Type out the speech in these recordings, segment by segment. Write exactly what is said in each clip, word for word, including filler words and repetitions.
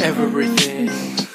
everything.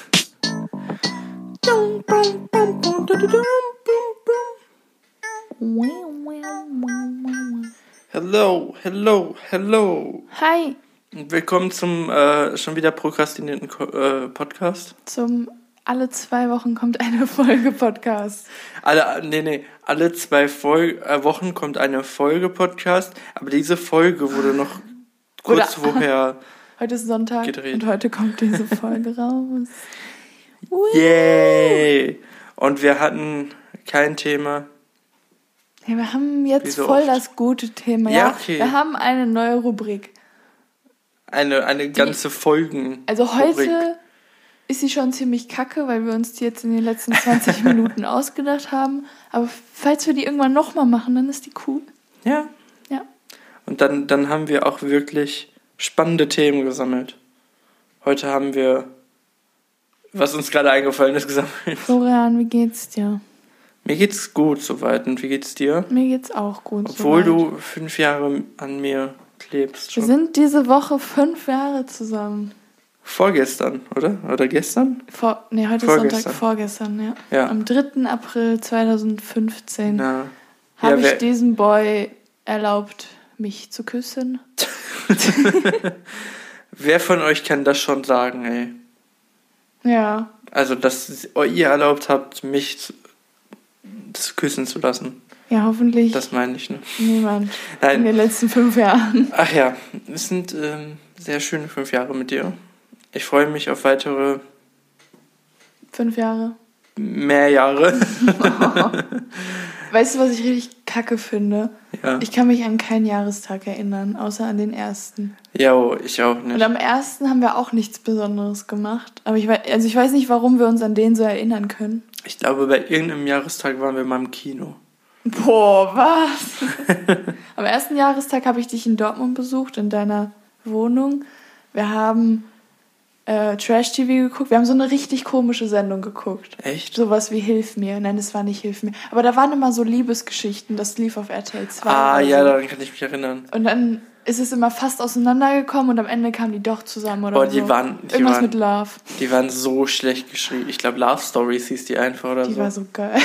Hello, hello, hello. Hi. Und willkommen zum äh, schon wieder prokrastinierten Ko- äh, Podcast. Zum alle zwei Wochen kommt eine Folge Podcast. Alle, nee, nee, alle zwei Fol- äh, Wochen kommt eine Folge Podcast, aber diese Folge wurde noch kurz Oder- vorher Heute ist Sonntag gedreht. und heute kommt diese Folge raus. Ui. Yay! Und wir hatten kein Thema. Ja, wir haben jetzt Wie so voll oft. das gute Thema. Ja, Ja, okay. Wir haben eine neue Rubrik. Eine, eine ganze Folgen. Also heute ist sie schon ziemlich kacke, weil wir uns die jetzt in den letzten zwanzig Minuten ausgedacht haben. Aber falls wir die irgendwann nochmal machen, dann ist die cool. Ja. Ja. Und dann, dann haben wir auch wirklich spannende Themen gesammelt. Heute haben wir, was uns gerade eingefallen ist, gesammelt. Florian, wie geht's dir? Mir geht's gut soweit. Und wie geht's dir? Mir geht's auch gut. Obwohl soweit. du fünf Jahre an mir klebst. Wir Schon. sind diese Woche fünf Jahre zusammen. Vorgestern, oder? Oder gestern? Vor, nee, heute ist Vorgestern. Sonntag, vorgestern, ja. Ja. Am dritten April zweitausendfünfzehn Na. habe Ja, ich wer- diesem Boy erlaubt, mich zu küssen. Wer von euch kann das schon sagen, ey? Ja, Also, dass ihr erlaubt habt, mich zu, zu küssen zu lassen. ja, hoffentlich Das meine ich, ne? niemand in Nein. den letzten fünf Jahren. Ach ja, es sind ähm, sehr schöne fünf Jahre mit dir. Ich freue mich auf weitere Fünf Jahre. mehr Jahre. Weißt du, was ich richtig kacke finde? Ja. Ich kann mich an keinen Jahrestag erinnern, außer an den ersten. Ja, oh, ich auch Und nicht. am ersten haben wir auch nichts Besonderes gemacht. Aber ich weiß, also ich weiß nicht, warum wir uns an den so erinnern können. Ich glaube, bei irgendeinem Jahrestag waren wir mal im Kino. Boah, was? Am ersten Jahrestag habe ich dich in Dortmund besucht, in deiner Wohnung. Wir haben äh, Trash-T V geguckt. Wir haben so eine richtig komische Sendung geguckt. Echt? Sowas wie Hilf mir. Nein, es war nicht Hilf mir. Aber da waren immer so Liebesgeschichten. Das lief auf R T L zwei. Ah, oder ja, so. daran kann ich mich erinnern. Und dann ist es immer fast auseinandergekommen und am Ende kamen die doch zusammen oder Boah, so. die waren, die Irgendwas waren, mit Love. die waren so schlecht geschrieben. Ich glaube, Love Stories hieß die einfach oder Die so. war so geil.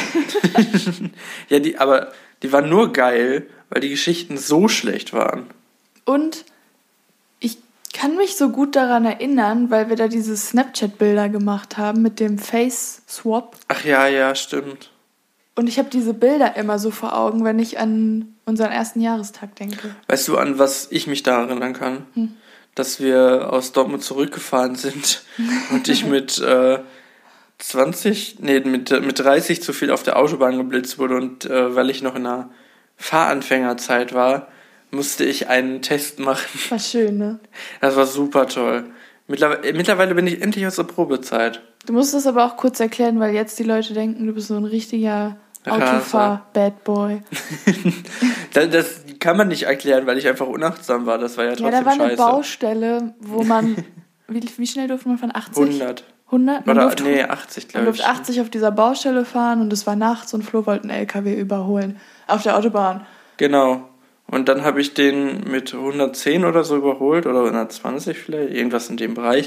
Ja, die, aber die waren nur geil, weil die Geschichten so schlecht waren. Und ich kann mich so gut daran erinnern, weil wir da diese Snapchat-Bilder gemacht haben mit dem Face-Swap. Ach ja, ja, stimmt. Und ich habe diese Bilder immer so vor Augen, wenn ich an unseren ersten Jahrestag denke. Weißt du, an was ich mich da erinnern kann? Hm. Dass wir aus Dortmund zurückgefahren sind und ich mit äh, zwanzig, nee, mit, mit dreißig zu viel auf der Autobahn geblitzt wurde und äh, weil ich noch in einer Fahranfängerzeit war, musste ich einen Test machen. War schön, ne? Das war super toll. Mittlerweile, mittlerweile bin ich endlich aus der Probezeit. Du musst das aber auch kurz erklären, weil jetzt die Leute denken, du bist so ein richtiger Raser. Autofahr-Bad-Boy. Das, das kann man nicht erklären, weil ich einfach unachtsam war. Das war ja Ja, trotzdem da war eine scheiße. Baustelle, wo man... wie, wie schnell durfte man von achtzig? hundert. hundert? Man Oder, durfte, nee, achtzig, man glaube ich. durfte achtzig auf dieser Baustelle fahren und es war nachts und Flo wollte einen L K W überholen. Auf der Autobahn. Genau. Und dann habe ich den mit hundertzehn oder so überholt oder hundertzwanzig vielleicht, irgendwas in dem Bereich.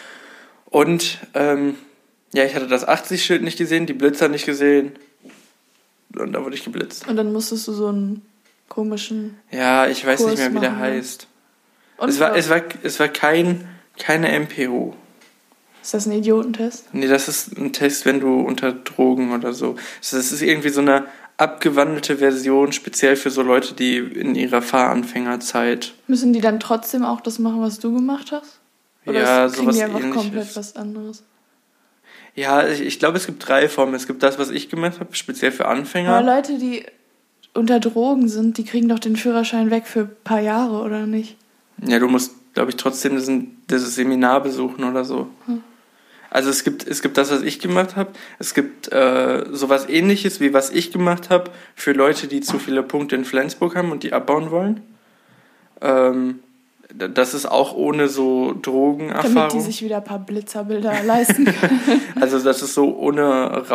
Und ähm, ja, ich hatte das achtzig-Schild nicht gesehen, die Blitzer nicht gesehen. Und da wurde ich geblitzt. Und dann musstest du so einen komischen... Ja, ich weiß Kurs nicht mehr, wie der machen, ne? heißt. Und Es war, es war, es war kein, keine M P O. Ist das ein Idiotentest? Nee, das ist ein Test, wenn du unter Drogen oder so. Das ist irgendwie so eine abgewandelte Version, speziell für so Leute, die in ihrer Fahranfängerzeit. Müssen die dann trotzdem auch das machen, was du gemacht hast? Oder Ja, kriegen sowas die einfach ähnliches. komplett was anderes? Ja, ich, ich glaube, es gibt drei Formen. Es gibt das, was ich gemacht habe, speziell für Anfänger. Aber Leute, die unter Drogen sind, die kriegen doch den Führerschein weg für ein paar Jahre, oder nicht? Ja, du musst, glaube ich, trotzdem diesen, dieses Seminar besuchen oder so. Hm. Also es gibt, es gibt das, was ich gemacht habe. Es gibt äh, sowas Ähnliches, wie was ich gemacht habe, für Leute, die zu viele Punkte in Flensburg haben und die abbauen wollen. Ähm, das ist auch ohne so Drogenerfahrung. Damit die sich wieder ein paar Blitzerbilder leisten können. Also das ist so ohne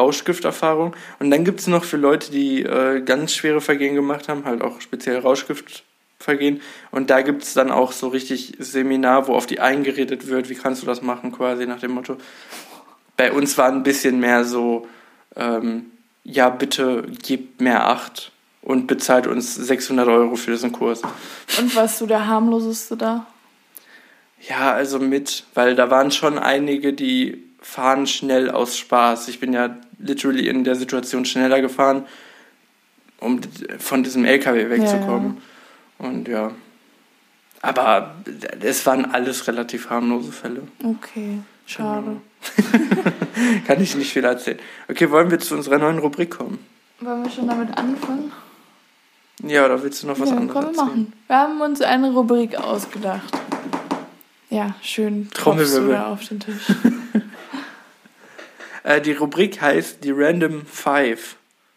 Rauschgifterfahrung. Und dann gibt es noch für Leute, die äh, ganz schwere Vergehen gemacht haben, halt auch speziell Rauschgift vergehen. Und da gibt es dann auch so richtig Seminar, wo auf die eingeredet wird, wie kannst du das machen, quasi nach dem Motto. Bei uns war ein bisschen mehr so, ähm, ja, bitte gebt mehr Acht und bezahlt uns sechshundert Euro für diesen Kurs. Und warst du der harmloseste da? Ja, also mit, weil da waren schon einige, die fahren schnell aus Spaß. Ich bin ja literally in der Situation schneller gefahren, um von diesem L K W wegzukommen. Ja, ja. Und ja, aber es waren alles relativ harmlose Fälle. Okay, schade. Genau. Kann ich nicht viel erzählen. Okay, wollen wir zu unserer neuen Rubrik kommen? Wollen wir schon damit anfangen? Ja, oder willst du noch was ja, anderes erzählen? Machen. Wir haben uns eine Rubrik ausgedacht. Ja, schön. Trommelwirbel auf den Tisch. äh, die Rubrik heißt die Random Five.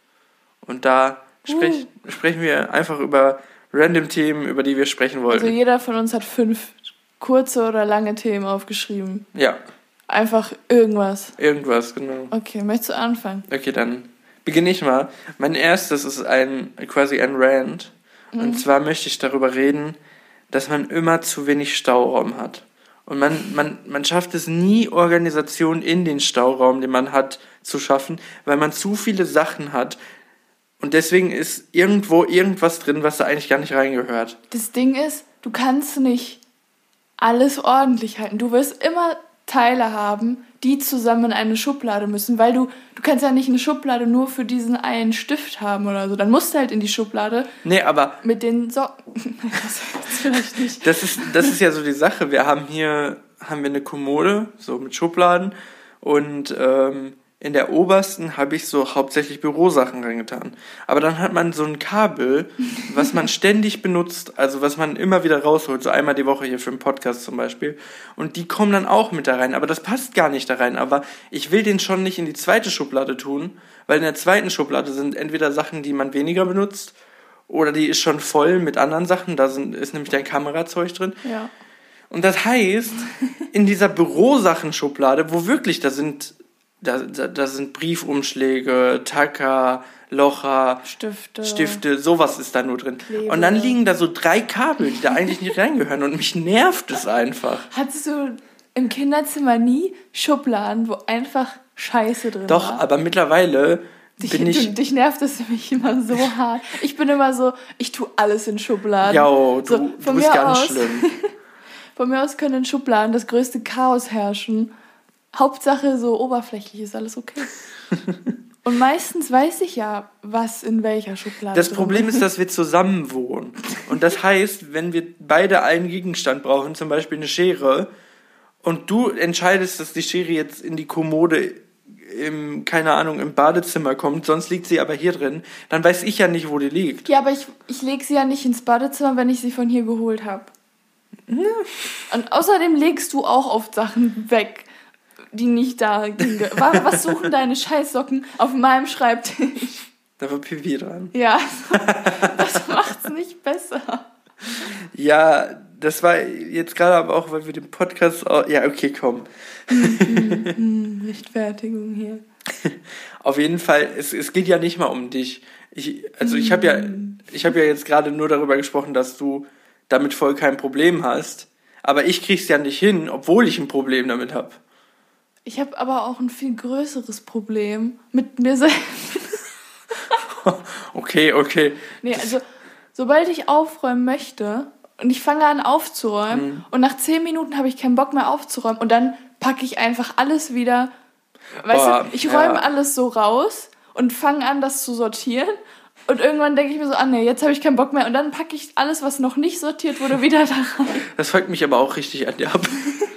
Und da sprech, uh. sprechen wir einfach über random Themen, über die wir sprechen wollten. Also jeder von uns hat fünf kurze oder lange Themen aufgeschrieben. Ja. Einfach irgendwas. Irgendwas, genau. Okay, möchtest du anfangen? Okay, dann beginne ich mal. Mein erstes ist ein quasi ein Rant. Mhm. Und zwar möchte ich darüber reden, dass man immer zu wenig Stauraum hat. Und man, man, man schafft es nie, Organisation in den Stauraum, den man hat, zu schaffen, weil man zu viele Sachen hat. Und deswegen ist irgendwo irgendwas drin, was da eigentlich gar nicht reingehört. Das Ding ist, du kannst nicht alles ordentlich halten. Du wirst immer Teile haben, die zusammen in eine Schublade müssen, weil du, du kannst ja nicht eine Schublade nur für diesen einen Stift haben oder so. Dann musst du halt in die Schublade. Nee, aber mit den Socken. Das ist vielleicht nicht. Das ist, das ist ja so die Sache. Wir haben hier haben wir eine Kommode, so mit Schubladen, und ähm, in der obersten habe ich so hauptsächlich Bürosachen reingetan. Aber dann hat man so ein Kabel, was man ständig benutzt, also was man immer wieder rausholt, so einmal die Woche hier für einen Podcast zum Beispiel. Und die kommen dann auch mit da rein. Aber das passt gar nicht da rein. Aber ich will den schon nicht in die zweite Schublade tun, weil in der zweiten Schublade sind entweder Sachen, die man weniger benutzt, oder die ist schon voll mit anderen Sachen. Da sind, ist nämlich dein Kamerazeug drin. Ja. Und das heißt, in dieser Bürosachenschublade, wo wirklich, da sind... Da, da, da sind Briefumschläge, Tacker, Locher, Stifte. Stifte, sowas ist da nur drin. Kleber. Und dann liegen da so drei Kabel, die da eigentlich nicht reingehören, und mich nervt es einfach. Hattest du im Kinderzimmer nie Schubladen, wo einfach Scheiße drin Doch, war? aber mittlerweile dich, bin ich... Du, dich nervt es nämlich immer so hart. Ich bin immer so, ich tue alles in Schubladen. Ja, du, so, du bist ganz aus, schlimm. Von mir aus können in Schubladen das größte Chaos herrschen. Hauptsache so oberflächlich ist alles okay. Und meistens weiß ich ja, was in welcher Schublade Das drin Problem ist, dass wir zusammen wohnen. Und das heißt, wenn wir beide einen Gegenstand brauchen, zum Beispiel eine Schere, und du entscheidest, dass die Schere jetzt in die Kommode im, keine Ahnung, im Badezimmer kommt, sonst liegt sie aber hier drin, dann weiß ich ja nicht, wo die liegt. Ja, aber ich, ich lege sie ja nicht ins Badezimmer, wenn ich sie von hier geholt habe. Ja. Und außerdem legst du auch oft Sachen weg, die nicht da ging. Was suchen deine Scheißsocken auf meinem Schreibtisch? Da war Pipi dran. Ja, das macht's nicht besser. Ja, das war jetzt gerade aber auch, weil wir den Podcast... Auch, ja, okay, komm. Rechtfertigung hier. Auf jeden Fall, es, es geht ja nicht mal um dich. Ich, also ich habe ja, ich hab ja jetzt gerade nur darüber gesprochen, dass du damit voll kein Problem hast. Aber ich krieg's ja nicht hin, obwohl ich ein Problem damit habe. Ich habe aber auch ein viel größeres Problem mit mir selbst. Okay, okay. Nee, also, sobald ich aufräumen möchte und ich fange an aufzuräumen mhm. und nach zehn Minuten habe ich keinen Bock mehr aufzuräumen und dann packe ich einfach alles wieder, weißt Boah, du, ich räume ja. alles so raus und fange an, das zu sortieren und irgendwann denke ich mir so, ah nee, jetzt habe ich keinen Bock mehr und dann packe ich alles, was noch nicht sortiert wurde, wieder da rein. Das fuckt mich aber auch richtig an dir ab.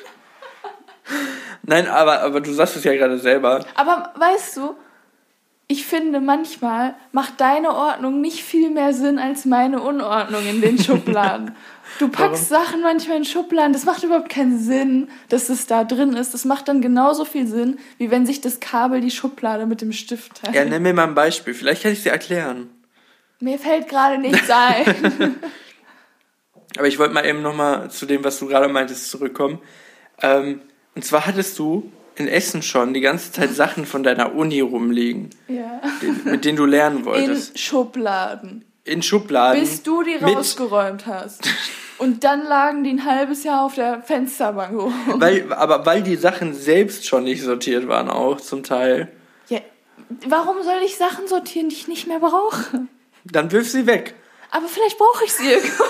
Nein, aber, aber du sagst es ja gerade selber. Aber weißt du, ich finde, manchmal macht deine Ordnung nicht viel mehr Sinn als meine Unordnung in den Schubladen. Du packst Warum? Sachen manchmal in Schubladen, das macht überhaupt keinen Sinn, dass es da drin ist. Das macht dann genauso viel Sinn, wie wenn sich das Kabel die Schublade mit dem Stift teilt. Ja, nenn mir mal ein Beispiel, vielleicht kann ich es dir erklären. Mir fällt gerade nichts ein. Aber ich wollte mal eben nochmal zu dem, was du gerade meintest, zurückkommen. Ähm, und zwar hattest du in Essen schon die ganze Zeit Sachen von deiner Uni rumliegen. Ja. Die, mit denen du lernen wolltest. In Schubladen. in Schubladen. Bis du die rausgeräumt hast. Und dann lagen die ein halbes Jahr auf der Fensterbank rum. Weil, aber weil die Sachen selbst schon nicht sortiert waren auch zum Teil. Ja, warum soll ich Sachen sortieren, die ich nicht mehr brauche? Dann wirf sie weg. Aber vielleicht brauche ich sie irgendwann.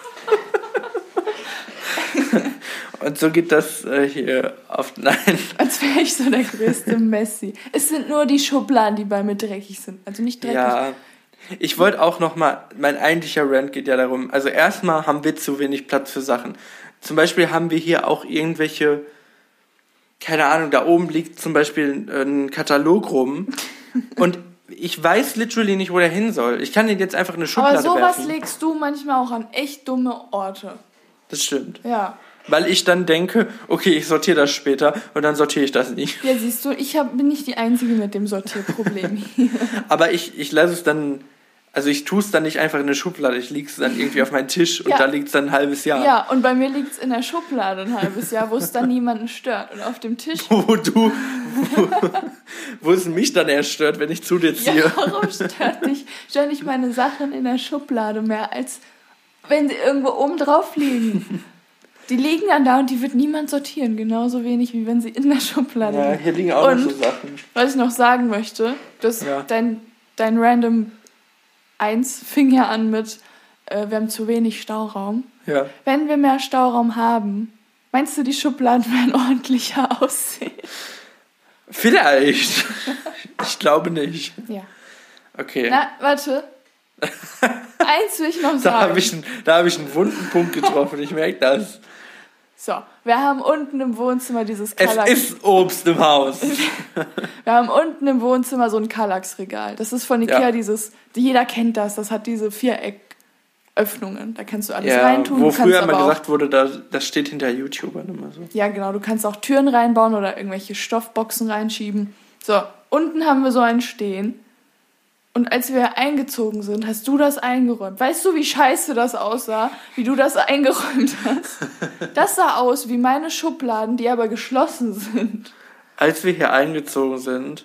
Und so geht das äh, hier auf... Nein. Als wäre ich so der größte Messi. Es sind nur die Schubladen, die bei mir dreckig sind. Also nicht dreckig. Ja, ich wollte auch nochmal... Mein eigentlicher Rant geht ja darum... Also erstmal haben wir zu wenig Platz für Sachen. Zum Beispiel haben wir hier auch irgendwelche... Keine Ahnung, da oben liegt zum Beispiel ein Katalog rum. Und ich weiß literally nicht, wo der hin soll. Ich kann den jetzt einfach in eine Schublade werfen. Aber sowas legst du manchmal auch an echt dumme Orte. Das stimmt. Ja. Weil ich dann denke, okay, ich sortiere das später und dann sortiere ich das nicht. Ja, siehst du, ich hab, bin nicht die Einzige mit dem Sortierproblem hier. Aber ich, ich lasse es dann, also ich tue es dann nicht einfach in eine Schublade, ich lege es dann irgendwie auf meinen Tisch und ja. da liegt es dann ein halbes Jahr. Ja, und bei mir liegt es in der Schublade ein halbes Jahr, wo es dann niemanden stört. Und auf dem Tisch... Wo du, wo, wo es mich dann erst stört, wenn ich zu dir ziehe. Ja, warum stört dich, stört dich meine Sachen in der Schublade mehr, als wenn sie irgendwo oben drauf liegen? Die liegen dann da und die wird niemand sortieren, genauso wenig wie wenn sie in der Schublade liegen. Ja, hier liegen auch und, noch so Sachen. Was ich noch sagen möchte, dass ja. dein, dein Random eins fing ja an mit, äh, wir haben zu wenig Stauraum. Ja. Wenn wir mehr Stauraum haben, meinst du, die Schubladen werden ordentlicher aussehen? Vielleicht. Ich glaube nicht. Ja. Okay. Na, warte. Eins will ich noch sagen. Da habe ich, hab ich einen wunden Punkt getroffen, ich merke das. So, wir haben unten im Wohnzimmer dieses Kallax. Es ist Obst im Haus. Wir haben unten im Wohnzimmer so ein Kallax-Regal. Das ist von Ikea, ja. dieses, jeder kennt das, das hat diese Vierecköffnungen. Da kannst du alles ja, reintun. Wo früher aber mal auch, gesagt wurde, da, das steht hinter YouTubern immer so. Ja, genau, du kannst auch Türen reinbauen oder irgendwelche Stoffboxen reinschieben. So, unten haben wir so einen stehen. Und als wir eingezogen sind, hast du das eingeräumt. Weißt du, wie scheiße das aussah, wie du das eingeräumt hast? Das sah aus wie meine Schubladen, die aber geschlossen sind. Als wir hier eingezogen sind,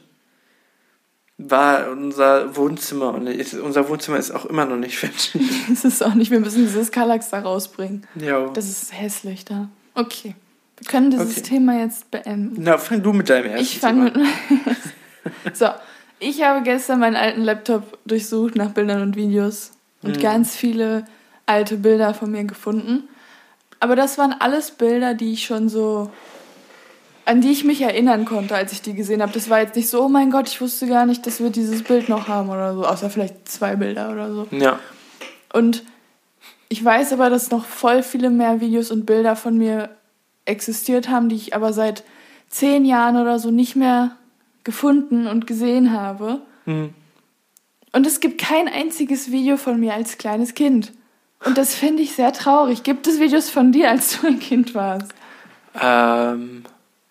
war unser Wohnzimmer, und unser Wohnzimmer ist auch immer noch nicht fertig. Das ist auch nicht, wir müssen dieses Kallax da rausbringen. Ja. Das ist hässlich da. Okay, wir können dieses okay. Thema jetzt beenden. Na, fang du mit deinem ersten Ich fange mit meinem So. Ich habe gestern meinen alten Laptop durchsucht nach Bildern und Videos und mhm. ganz viele alte Bilder von mir gefunden. Aber das waren alles Bilder, die ich schon so, an die ich mich erinnern konnte, als ich die gesehen habe. Das war jetzt nicht so, oh mein Gott, ich wusste gar nicht, dass wir dieses Bild noch haben oder so. Außer vielleicht zwei Bilder oder so. Ja. Und ich weiß aber, dass noch voll viele mehr Videos und Bilder von mir existiert haben, die ich aber seit zehn Jahren oder so nicht mehr gefunden und gesehen habe. Hm. Und es gibt kein einziges Video von mir als kleines Kind. Und das finde ich sehr traurig. Gibt es Videos von dir, als du ein Kind warst? Ähm,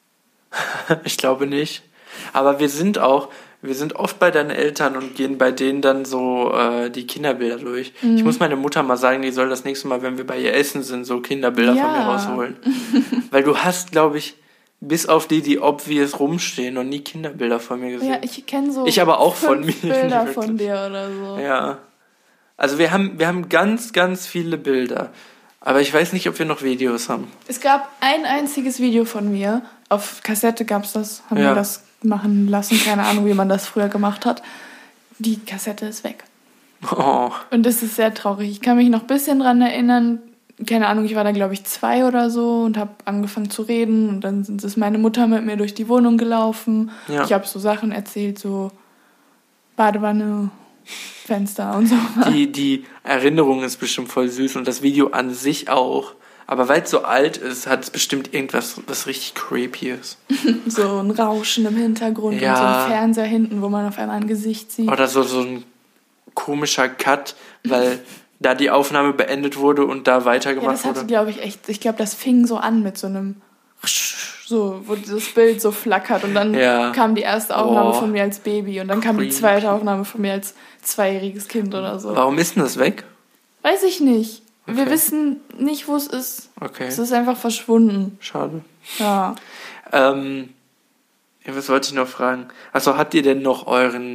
ich glaube nicht. Aber wir sind auch, wir sind oft bei deinen Eltern und gehen bei denen dann so äh, die Kinderbilder durch. Mhm. Ich muss meine Mutter mal sagen, die soll das nächste Mal, wenn wir bei ihr essen sind, so Kinderbilder ja. von mir rausholen. Weil du hast, glaube ich, bis auf die, die obvious rumstehen und nie Kinderbilder von mir gesehen. Ja, ich kenne so ich aber auch fünf von mir, Bilder von dir oder so. Ja. Also wir haben, wir haben ganz, ganz viele Bilder. Aber ich weiß nicht, ob wir noch Videos haben. Es gab ein einziges Video von mir. Auf Kassette gab es das. Haben ja. wir das machen lassen. Keine Ahnung, wie man das früher gemacht hat. Die Kassette ist weg. Oh. Und das ist sehr traurig. Ich kann mich noch ein bisschen dran erinnern. Keine Ahnung, ich war da, glaube ich, zwei oder so und habe angefangen zu reden. Und dann ist meine Mutter mit mir durch die Wohnung gelaufen. Ja. Ich habe so Sachen erzählt, so Badewanne, Fenster und so. Die, die Erinnerung ist bestimmt voll süß und das Video an sich auch. Aber weil es so alt ist, hat es bestimmt irgendwas, was richtig creepy ist. So ein Rauschen im Hintergrund ja. und so ein Fernseher hinten, wo man auf einmal ein Gesicht sieht. Oder so, so ein komischer Cut, weil da die Aufnahme beendet wurde und da weitergemacht wurde. Ja, das hatte, glaube ich, echt, ich glaube, das fing so an mit so einem, so, wo das Bild so flackert und dann ja. kam die erste Aufnahme oh. von mir als Baby und dann kam Creepy. die zweite Aufnahme von mir als zweijähriges Kind oder so. Warum ist denn das weg? Weiß ich nicht. Okay. Wir wissen nicht, wo es ist. Okay. Es ist einfach verschwunden. Schade. Ja. Ähm, ja, was wollte ich noch fragen? Also habt ihr denn noch euren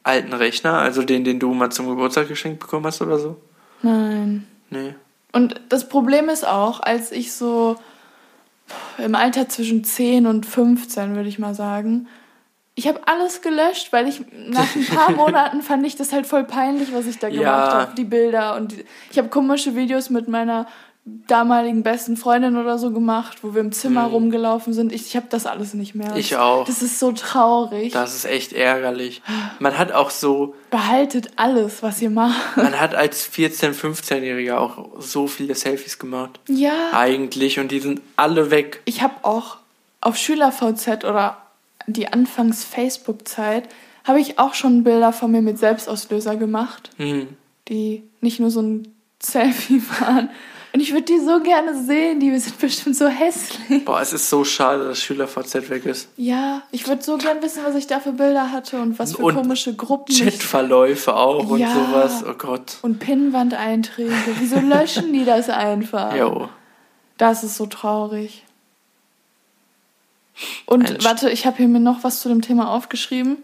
alten Rechner, also den, den du mal zum Geburtstag geschenkt bekommen hast oder so? Nein. Nee. Und das Problem ist auch, als ich so im Alter zwischen zehn und fünfzehn, würde ich mal sagen, ich habe alles gelöscht, weil ich nach ein paar Monaten fand ich das halt voll peinlich, was ich da gemacht Ja. habe, die Bilder. Und die, ich habe komische Videos mit meiner damaligen besten Freundin oder so gemacht, wo wir im Zimmer Mhm. rumgelaufen sind. Ich, ich habe das alles nicht mehr. Ich auch. Das ist so traurig. Das ist echt ärgerlich. Man hat auch so, Behaltet alles, was ihr macht. man hat als vierzehn-, fünfzehnjähriger auch so viele Selfies gemacht. Ja. Eigentlich. Und die sind alle weg. Ich habe auch auf SchülerV Z oder die Anfangs-Facebook-Zeit habe ich auch schon Bilder von mir mit Selbstauslöser gemacht, Mhm. die nicht nur so ein Selfie waren. Und ich würde die so gerne sehen, die sind bestimmt so hässlich. Boah, es ist so schade, dass SchülerV Z weg ist. Ja, ich würde so gern wissen, was ich da für Bilder hatte und was für Und komische Gruppen. ich- Chatverläufe auch und Ja. sowas. Oh Gott. Und Pinnwand-Einträge. Wieso löschen die das einfach? Jo. Das ist so traurig. Und Mensch. warte, ich habe hier mir noch was zu dem Thema aufgeschrieben.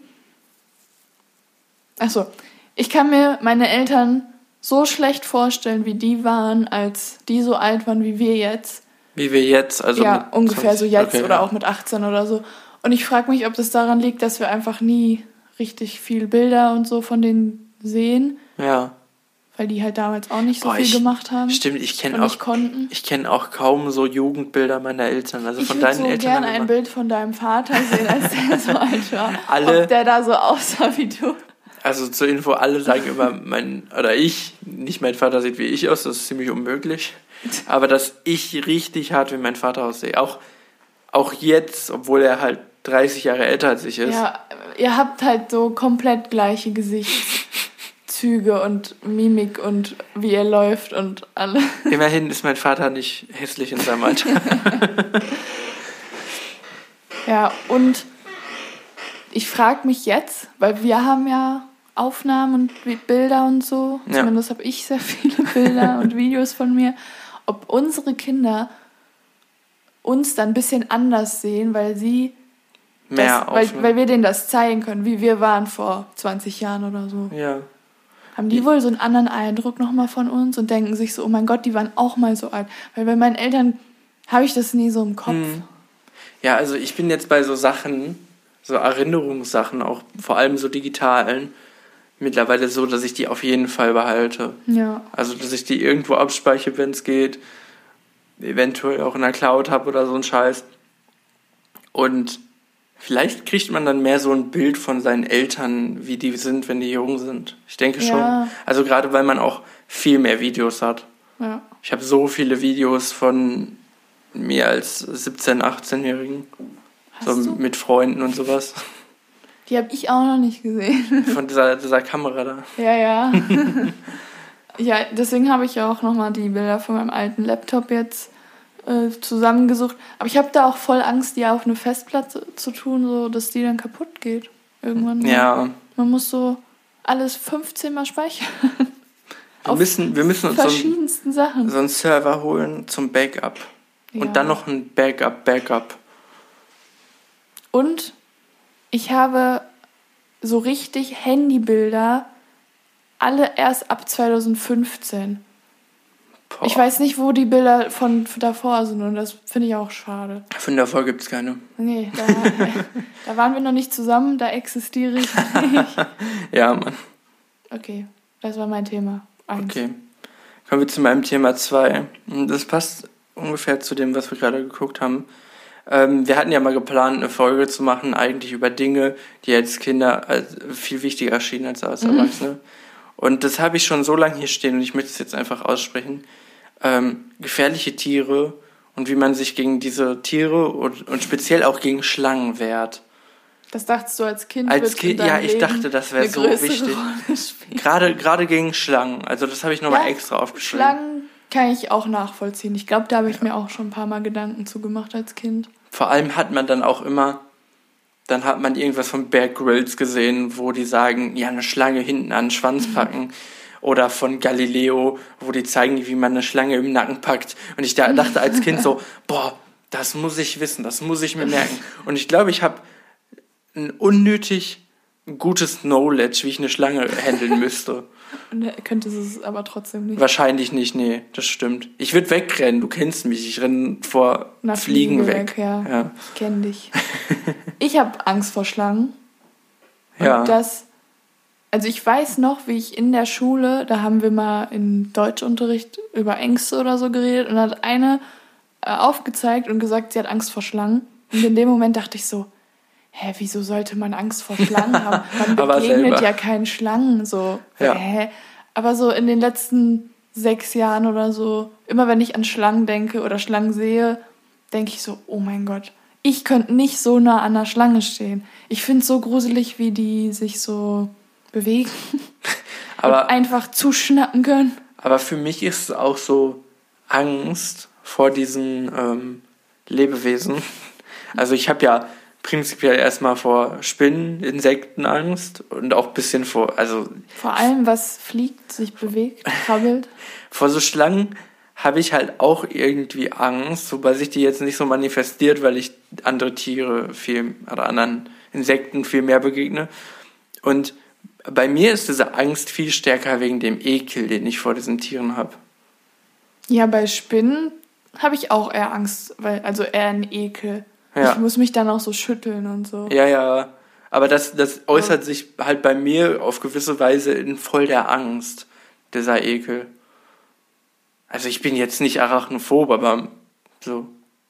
Achso, ich kann mir meine Eltern so schlecht vorstellen, wie die waren, als die so alt waren wie wir jetzt. Wie wir jetzt, also ja, mit ungefähr so zwanzig. jetzt Okay, oder ja. auch mit achtzehn oder so. Und ich frage mich, ob das daran liegt, dass wir einfach nie richtig viel Bilder und so von denen sehen, Ja. weil die halt damals auch nicht so Boah, viel ich- gemacht haben Stimmt, ich kenne und auch, nicht konnten. ich kenne auch kaum so Jugendbilder meiner Eltern. Also Ich von würde deinen so Eltern. gerne dann ein immer. Bild von deinem Vater sehen, als der so alt war. Alle- Ob der da so aussah wie du. Also zur Info, alle sagen immer, mein, oder ich, nicht mein Vater sieht wie ich aus, das ist ziemlich unmöglich. Aber dass ich richtig hart wie mein Vater aussehe. Auch, auch jetzt, obwohl er halt dreißig Jahre älter als ich ist. Ja, ihr habt halt so komplett gleiche Gesichtszüge und Mimik und wie er läuft und alle. Immerhin ist mein Vater nicht hässlich in seinem Alter. Ja, und ich frage mich jetzt, weil wir haben ja Aufnahmen und Bilder und so, Ja. zumindest habe ich sehr viele Bilder und Videos von mir, ob unsere Kinder uns dann ein bisschen anders sehen, weil sie Mehr das, weil, Aufnahmen. weil wir denen das zeigen können, wie wir waren vor zwanzig Jahren oder so. Ja. Haben die wohl so einen anderen Eindruck nochmal von uns und denken sich so, oh mein Gott, die waren auch mal so alt. Weil bei meinen Eltern habe ich das nie so im Kopf. Hm. Ja, also ich bin jetzt bei so Sachen, so Erinnerungssachen, auch vor allem so digitalen, mittlerweile so, dass ich die auf jeden Fall behalte. Ja. Also, dass ich die irgendwo abspeichere, wenn es geht. Eventuell auch in der Cloud habe oder so ein Scheiß. Und vielleicht kriegt man dann mehr so ein Bild von seinen Eltern, wie die sind, wenn die jung sind. Ich denke Ja. schon. Also gerade, weil man auch viel mehr Videos hat. Ja. Ich habe so viele Videos von mir als siebzehn-, achtzehnjährigen. Hast So du? mit Freunden und sowas. Die habe ich auch noch nicht gesehen. Von dieser, dieser Kamera da. Ja, ja. Ja, deswegen habe ich ja auch nochmal die Bilder von meinem alten Laptop jetzt äh, zusammengesucht. Aber ich habe da auch voll Angst, die auf eine Festplatte zu tun, so dass die dann kaputt geht. Irgendwann. Ja, Man muss so alles fünfzehn Mal speichern. wir Auf müssen, wir müssen uns so einen, verschiedensten Sachen. so einen Server holen zum Backup. Ja. Und dann noch ein Backup, Backup. Und ich habe so richtig Handybilder alle erst ab zwanzig fünfzehn. Boah. Ich weiß nicht, wo die Bilder von davor sind und das finde ich auch schade. Von davor gibt es keine. Nee, da, da waren wir noch nicht zusammen, da existiere ich nicht. Ja, Mann. Okay, das war mein Thema. Eins. Okay. Kommen wir zu meinem Thema zwei. Das passt ungefähr zu dem, was wir gerade geguckt haben. Ähm, wir hatten ja mal geplant, eine Folge zu machen, eigentlich über Dinge, die als Kinder als viel wichtiger erschienen als als Mhm. Erwachsene. Und das habe ich schon so lange hier stehen und ich möchte es jetzt einfach aussprechen. Ähm, gefährliche Tiere und wie man sich gegen diese Tiere und, und speziell auch gegen Schlangen wehrt. Das dachtest du als Kind? Als wird Kind, in deinem ja, ich Leben dachte, das wäre eine so größere wichtig. Rolle spielen. Gerade, gerade gegen Schlangen. Also das habe ich nochmal Ja, extra aufgeschrieben. Schlangen kann ich auch nachvollziehen. Ich glaube, da habe ich mir auch schon ein paar Mal Gedanken zu gemacht als Kind. Vor allem hat man dann auch immer, dann hat man irgendwas von Bear Grylls gesehen, wo die sagen, ja, eine Schlange hinten an den Schwanz packen. Oder von Galileo, wo die zeigen, wie man eine Schlange im Nacken packt. Und ich da, dachte als Kind so, boah, das muss ich wissen, das muss ich mir merken. Und ich glaube, ich habe ein unnötig ein gutes Knowledge, wie ich eine Schlange handeln müsste. Und er könnte es aber trotzdem nicht. Wahrscheinlich nicht, nee, das stimmt. Ich würde wegrennen, du kennst mich, ich renne vor Na, Fliegen Fliege weg. weg ja. Ja. Ich kenne dich. Ich habe Angst vor Schlangen. Und Ja. das, also ich weiß noch, wie ich in der Schule, da haben wir mal im Deutschunterricht über Ängste oder so geredet und hat eine äh, aufgezeigt und gesagt, sie hat Angst vor Schlangen. Und in dem Moment dachte ich so, hä, wieso sollte man Angst vor Schlangen haben? Man Aber begegnet selber. ja keinen Schlangen, so. Ja. Hä? Aber so in den letzten sechs Jahren oder so, immer wenn ich an Schlangen denke oder Schlangen sehe, denke ich so, oh mein Gott, ich könnte nicht so nah an einer Schlange stehen. Ich finde es so gruselig, wie die sich so bewegen Aber, und einfach zuschnappen können. aber für mich ist es auch so Angst vor diesen ähm, Lebewesen. Also ich habe ja prinzipiell erstmal vor Spinnen, Insekten Angst und auch ein bisschen vor, also Vor allem, was fliegt, sich bewegt, krabbelt. vor so Schlangen habe ich halt auch irgendwie Angst, wobei sich die jetzt nicht so manifestiert, weil ich andere Tiere viel oder anderen Insekten viel mehr begegne. Und bei mir ist diese Angst viel stärker wegen dem Ekel, den ich vor diesen Tieren habe. Ja, bei Spinnen habe ich auch eher Angst, weil, also eher einen Ekel. Ja. Ich muss mich dann auch so schütteln und so. Ja, ja, aber das, das äußert sich halt bei mir auf gewisse Weise in voll der Angst, dieser Ekel. Also ich bin jetzt nicht arachnophob, aber so.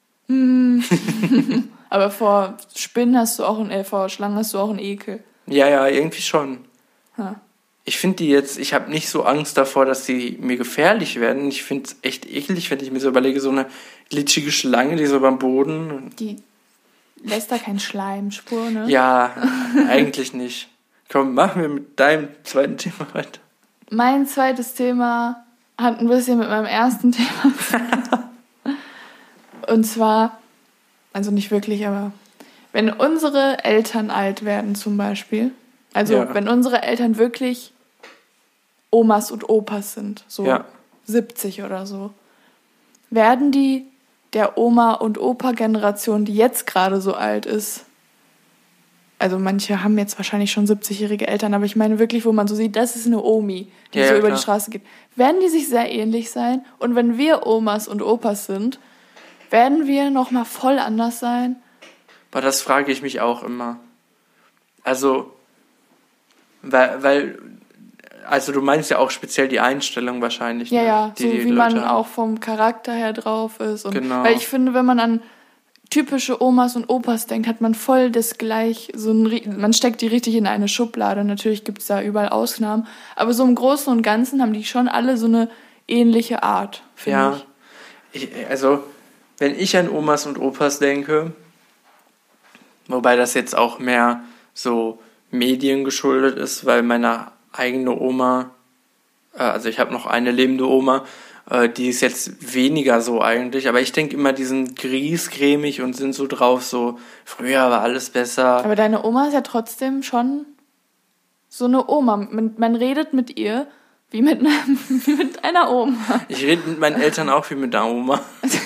Aber vor Spinnen hast du auch einen, äh, vor Schlangen hast du auch einen Ekel. Ja, ja, irgendwie schon. Ha. Ich finde die jetzt, ich habe nicht so Angst davor, dass sie mir gefährlich werden. Ich finde es echt eklig, wenn ich mir so überlege, so eine glitschige Schlange, die so beim Boden. Die lässt da keinen Schleimspur, ne? Ja, eigentlich nicht. Komm, machen wir mit deinem zweiten Thema weiter. Mein zweites Thema hat ein bisschen mit meinem ersten Thema zu tun. Und zwar, also nicht wirklich, aber wenn unsere Eltern alt werden zum Beispiel, also Ja. wenn unsere Eltern wirklich Omas und Opas sind, so Ja. siebzig oder so, werden die der Oma- und Opa-Generation, die jetzt gerade so alt ist, also manche haben jetzt wahrscheinlich schon siebzigjährige Eltern, aber ich meine wirklich, wo man so sieht, das ist eine Omi, die Ja, so ja, über klar. die Straße geht. Werden die sich sehr ähnlich sein? Und wenn wir Omas und Opas sind, werden wir nochmal voll anders sein? Aber das frage ich mich auch immer. Also, weil, weil, also du meinst ja auch speziell die Einstellung wahrscheinlich. Ja, ne? ja, Die so die wie man Leute haben. auch vom Charakter her drauf ist. Und Genau. Weil ich finde, wenn man an typische Omas und Opas denkt, hat man voll das gleich, so ein, ri- man steckt die richtig in eine Schublade. Natürlich gibt es da überall Ausnahmen. Aber so im Großen und Ganzen haben die schon alle so eine ähnliche Art, finde Ja, ich. ich, also wenn ich an Omas und Opas denke, wobei das jetzt auch mehr so Medien geschuldet ist, weil meine eigene Oma, äh, also ich habe noch eine lebende Oma, äh, die ist jetzt weniger so eigentlich, aber ich denke immer, die sind griesgrämig und sind so drauf, so früher war alles besser. Aber deine Oma ist ja trotzdem schon so eine Oma. Man, man redet mit ihr wie mit, einer, wie mit einer Oma. Ich rede mit meinen Eltern auch wie mit der Oma.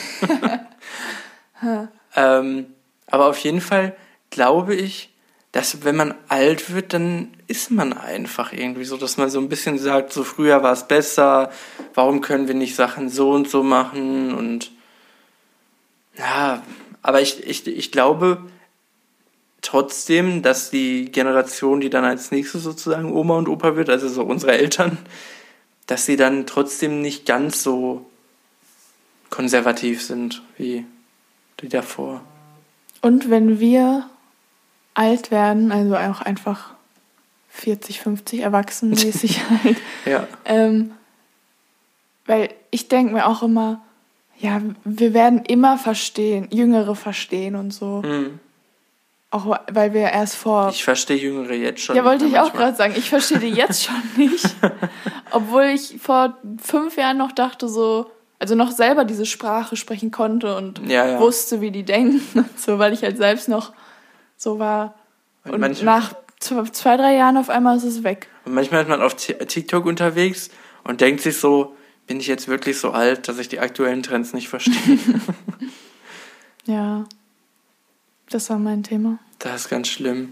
ähm, aber auf jeden Fall glaube ich, dass wenn man alt wird, dann ist man einfach irgendwie so, dass man so ein bisschen sagt, so früher war es besser, warum können wir nicht Sachen so und so machen und ja, aber ich, ich, ich glaube trotzdem, dass die Generation, die dann als nächstes sozusagen Oma und Opa wird, also so unsere Eltern, dass sie dann trotzdem nicht ganz so konservativ sind wie die davor. Und wenn wir alt werden, also auch einfach vierzig, fünfzig, erwachsenenmäßig halt, Ja. ähm, weil ich denke mir auch immer, ja, wir werden immer verstehen, Jüngere verstehen und so. Hm. Auch weil wir erst vor... Ich verstehe Jüngere jetzt schon. Ja, wollte nicht ich mehr auch manchmal. gerade sagen. Ich verstehe die jetzt schon nicht. Obwohl ich vor fünf Jahren noch dachte so, also noch selber diese Sprache sprechen konnte und Ja, ja. wusste, wie die denken und so, weil ich halt selbst noch so war. Und Und, manche- nach z- zwei, drei Jahren auf einmal ist es weg. Und manchmal ist man auf T- TikTok unterwegs und denkt sich so, bin ich jetzt wirklich so alt, dass ich die aktuellen Trends nicht verstehe? Ja, das war mein Thema. Das ist ganz schlimm.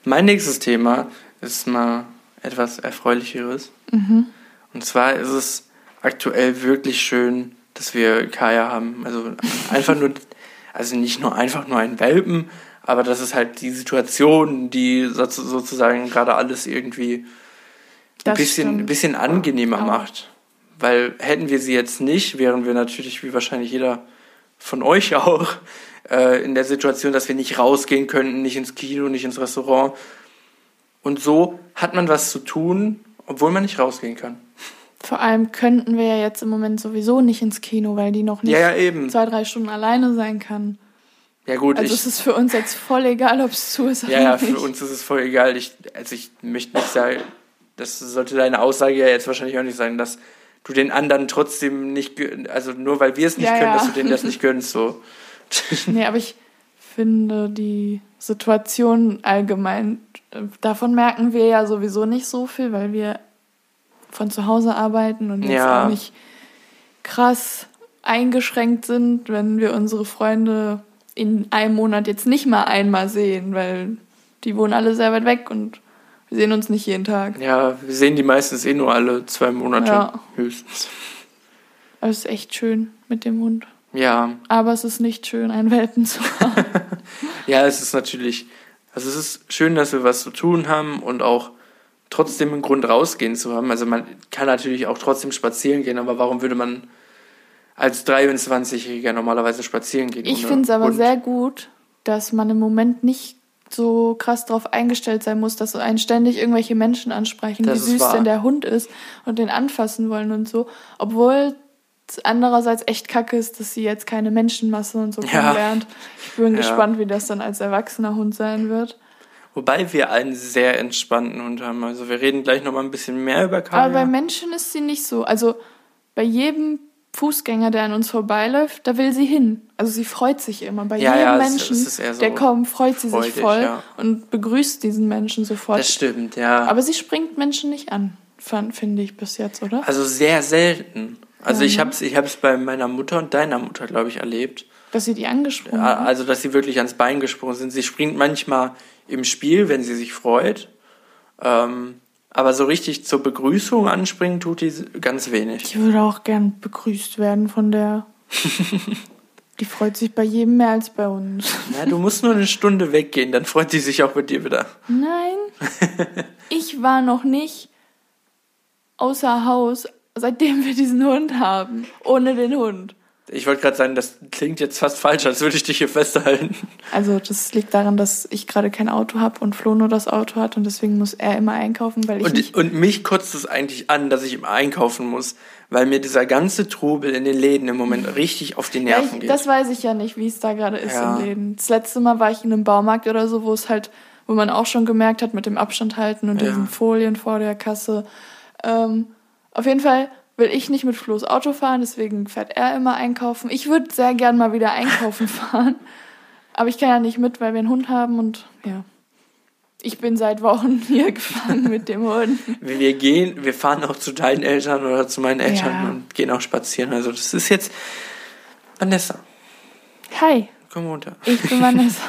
Mein nächstes Thema ist mal etwas Erfreulicheres. Mhm. Und zwar ist es aktuell wirklich schön, dass wir Kaya haben. Also einfach nur, also nicht nur einfach nur ein Welpen, aber das ist halt die Situation, die sozusagen gerade alles irgendwie ein bisschen, ein bisschen angenehmer ja. macht. Weil hätten wir sie jetzt nicht, wären wir natürlich, wie wahrscheinlich jeder von euch auch, äh, in der Situation, dass wir nicht rausgehen könnten, nicht ins Kino, nicht ins Restaurant. Und so hat man was zu tun, obwohl man nicht rausgehen kann. Vor allem könnten wir ja jetzt im Moment sowieso nicht ins Kino, weil die noch nicht ja, ja, eben. zwei, drei Stunden alleine sein kann. Ja gut, also ich, es ist für uns jetzt voll egal, ob es zu ist oder ja, ja, nicht. für uns ist es voll egal. Ich, also ich möchte nicht sagen, das sollte deine Aussage ja jetzt wahrscheinlich auch nicht sein, dass du den anderen trotzdem nicht, also nur weil wir es nicht ja, können, ja. dass du denen das nicht gönnst, so. Nee, aber ich finde die Situation allgemein, davon merken wir ja sowieso nicht so viel, weil wir von zu Hause arbeiten und jetzt ja. auch nicht krass eingeschränkt sind, wenn wir unsere Freunde in einem Monat jetzt nicht mal einmal sehen, weil die wohnen alle sehr weit weg und wir sehen uns nicht jeden Tag. Ja, wir sehen die meistens eh nur alle zwei Monate ja. höchstens. Aber es ist echt schön mit dem Hund. Ja. Aber es ist nicht schön, einen Welpen zu haben. Ja, es ist natürlich, also es ist schön, dass wir was zu tun haben und auch trotzdem einen Grund rausgehen zu haben. Also man kann natürlich auch trotzdem spazieren gehen, aber warum würde man als dreiundzwanzigjähriger normalerweise spazieren gehen? Ich finde es aber Hund? sehr gut, dass man im Moment nicht so krass darauf eingestellt sein muss, dass so einen ständig irgendwelche Menschen ansprechen, das wie süß wahr. denn der Hund ist und den anfassen wollen und so. Obwohl es andererseits echt kacke ist, dass sie jetzt keine Menschenmasse und so kennenlernt. Ja. Ich bin ja. gespannt, wie das dann als erwachsener Hund sein wird. Wobei wir einen sehr entspannten Hund haben. Also wir reden gleich noch mal ein bisschen mehr über Kaya. Aber bei Menschen ist sie nicht so. Also bei jedem Fußgänger, der an uns vorbeiläuft, da will sie hin. Also sie freut sich immer. Bei ja, jedem ja, Menschen, es, es ist so der kommt, freut sie freudig, sich voll ja. und begrüßt diesen Menschen sofort. Das stimmt, ja. Aber sie springt Menschen nicht an, finde ich bis jetzt, oder? Also sehr selten. Also ja, ich habe es ich hab's bei meiner Mutter und deiner Mutter, glaube ich, erlebt. Dass sie die angesprungen ja, hat? Also dass sie wirklich ans Bein gesprungen sind. Sie springt manchmal im Spiel, wenn sie sich freut. Ähm, aber so richtig zur Begrüßung anspringen tut die ganz wenig. Ich würde auch gern begrüßt werden von der. Die freut sich bei jedem mehr als bei uns. Ja, du musst nur eine Stunde weggehen, dann freut die sich auch bei dir wieder. Nein, ich war noch nicht außer Haus, seitdem wir diesen Hund haben, ohne den Hund. Ich wollte gerade sagen, das klingt jetzt fast falsch, als würde ich dich hier festhalten. Also das liegt daran, dass ich gerade kein Auto habe und Flo nur das Auto hat und deswegen muss er immer einkaufen, weil ich und, nicht... Und mich kotzt es eigentlich an, dass ich immer einkaufen muss, weil mir dieser ganze Trubel in den Läden im Moment richtig auf die Nerven ja, ich, geht. Das weiß ich ja nicht, wie es da gerade ist ja. im Läden. Das letzte Mal war ich in einem Baumarkt oder so, wo es halt, wo man auch schon gemerkt hat mit dem Abstand halten und ja. diesen Folien vor der Kasse. Ähm, auf jeden Fall... will ich nicht mit Flo's Auto fahren, deswegen fährt er immer einkaufen. Ich würde sehr gern mal wieder einkaufen fahren, aber ich kann ja nicht mit, weil wir einen Hund haben und ja, ich bin seit Wochen hier gefangen mit dem Hund. Wir gehen, wir fahren auch zu deinen Eltern oder zu meinen Eltern ja. und gehen auch spazieren. Also das ist jetzt Vanessa. Hi. Komm runter. Ich bin Vanessa.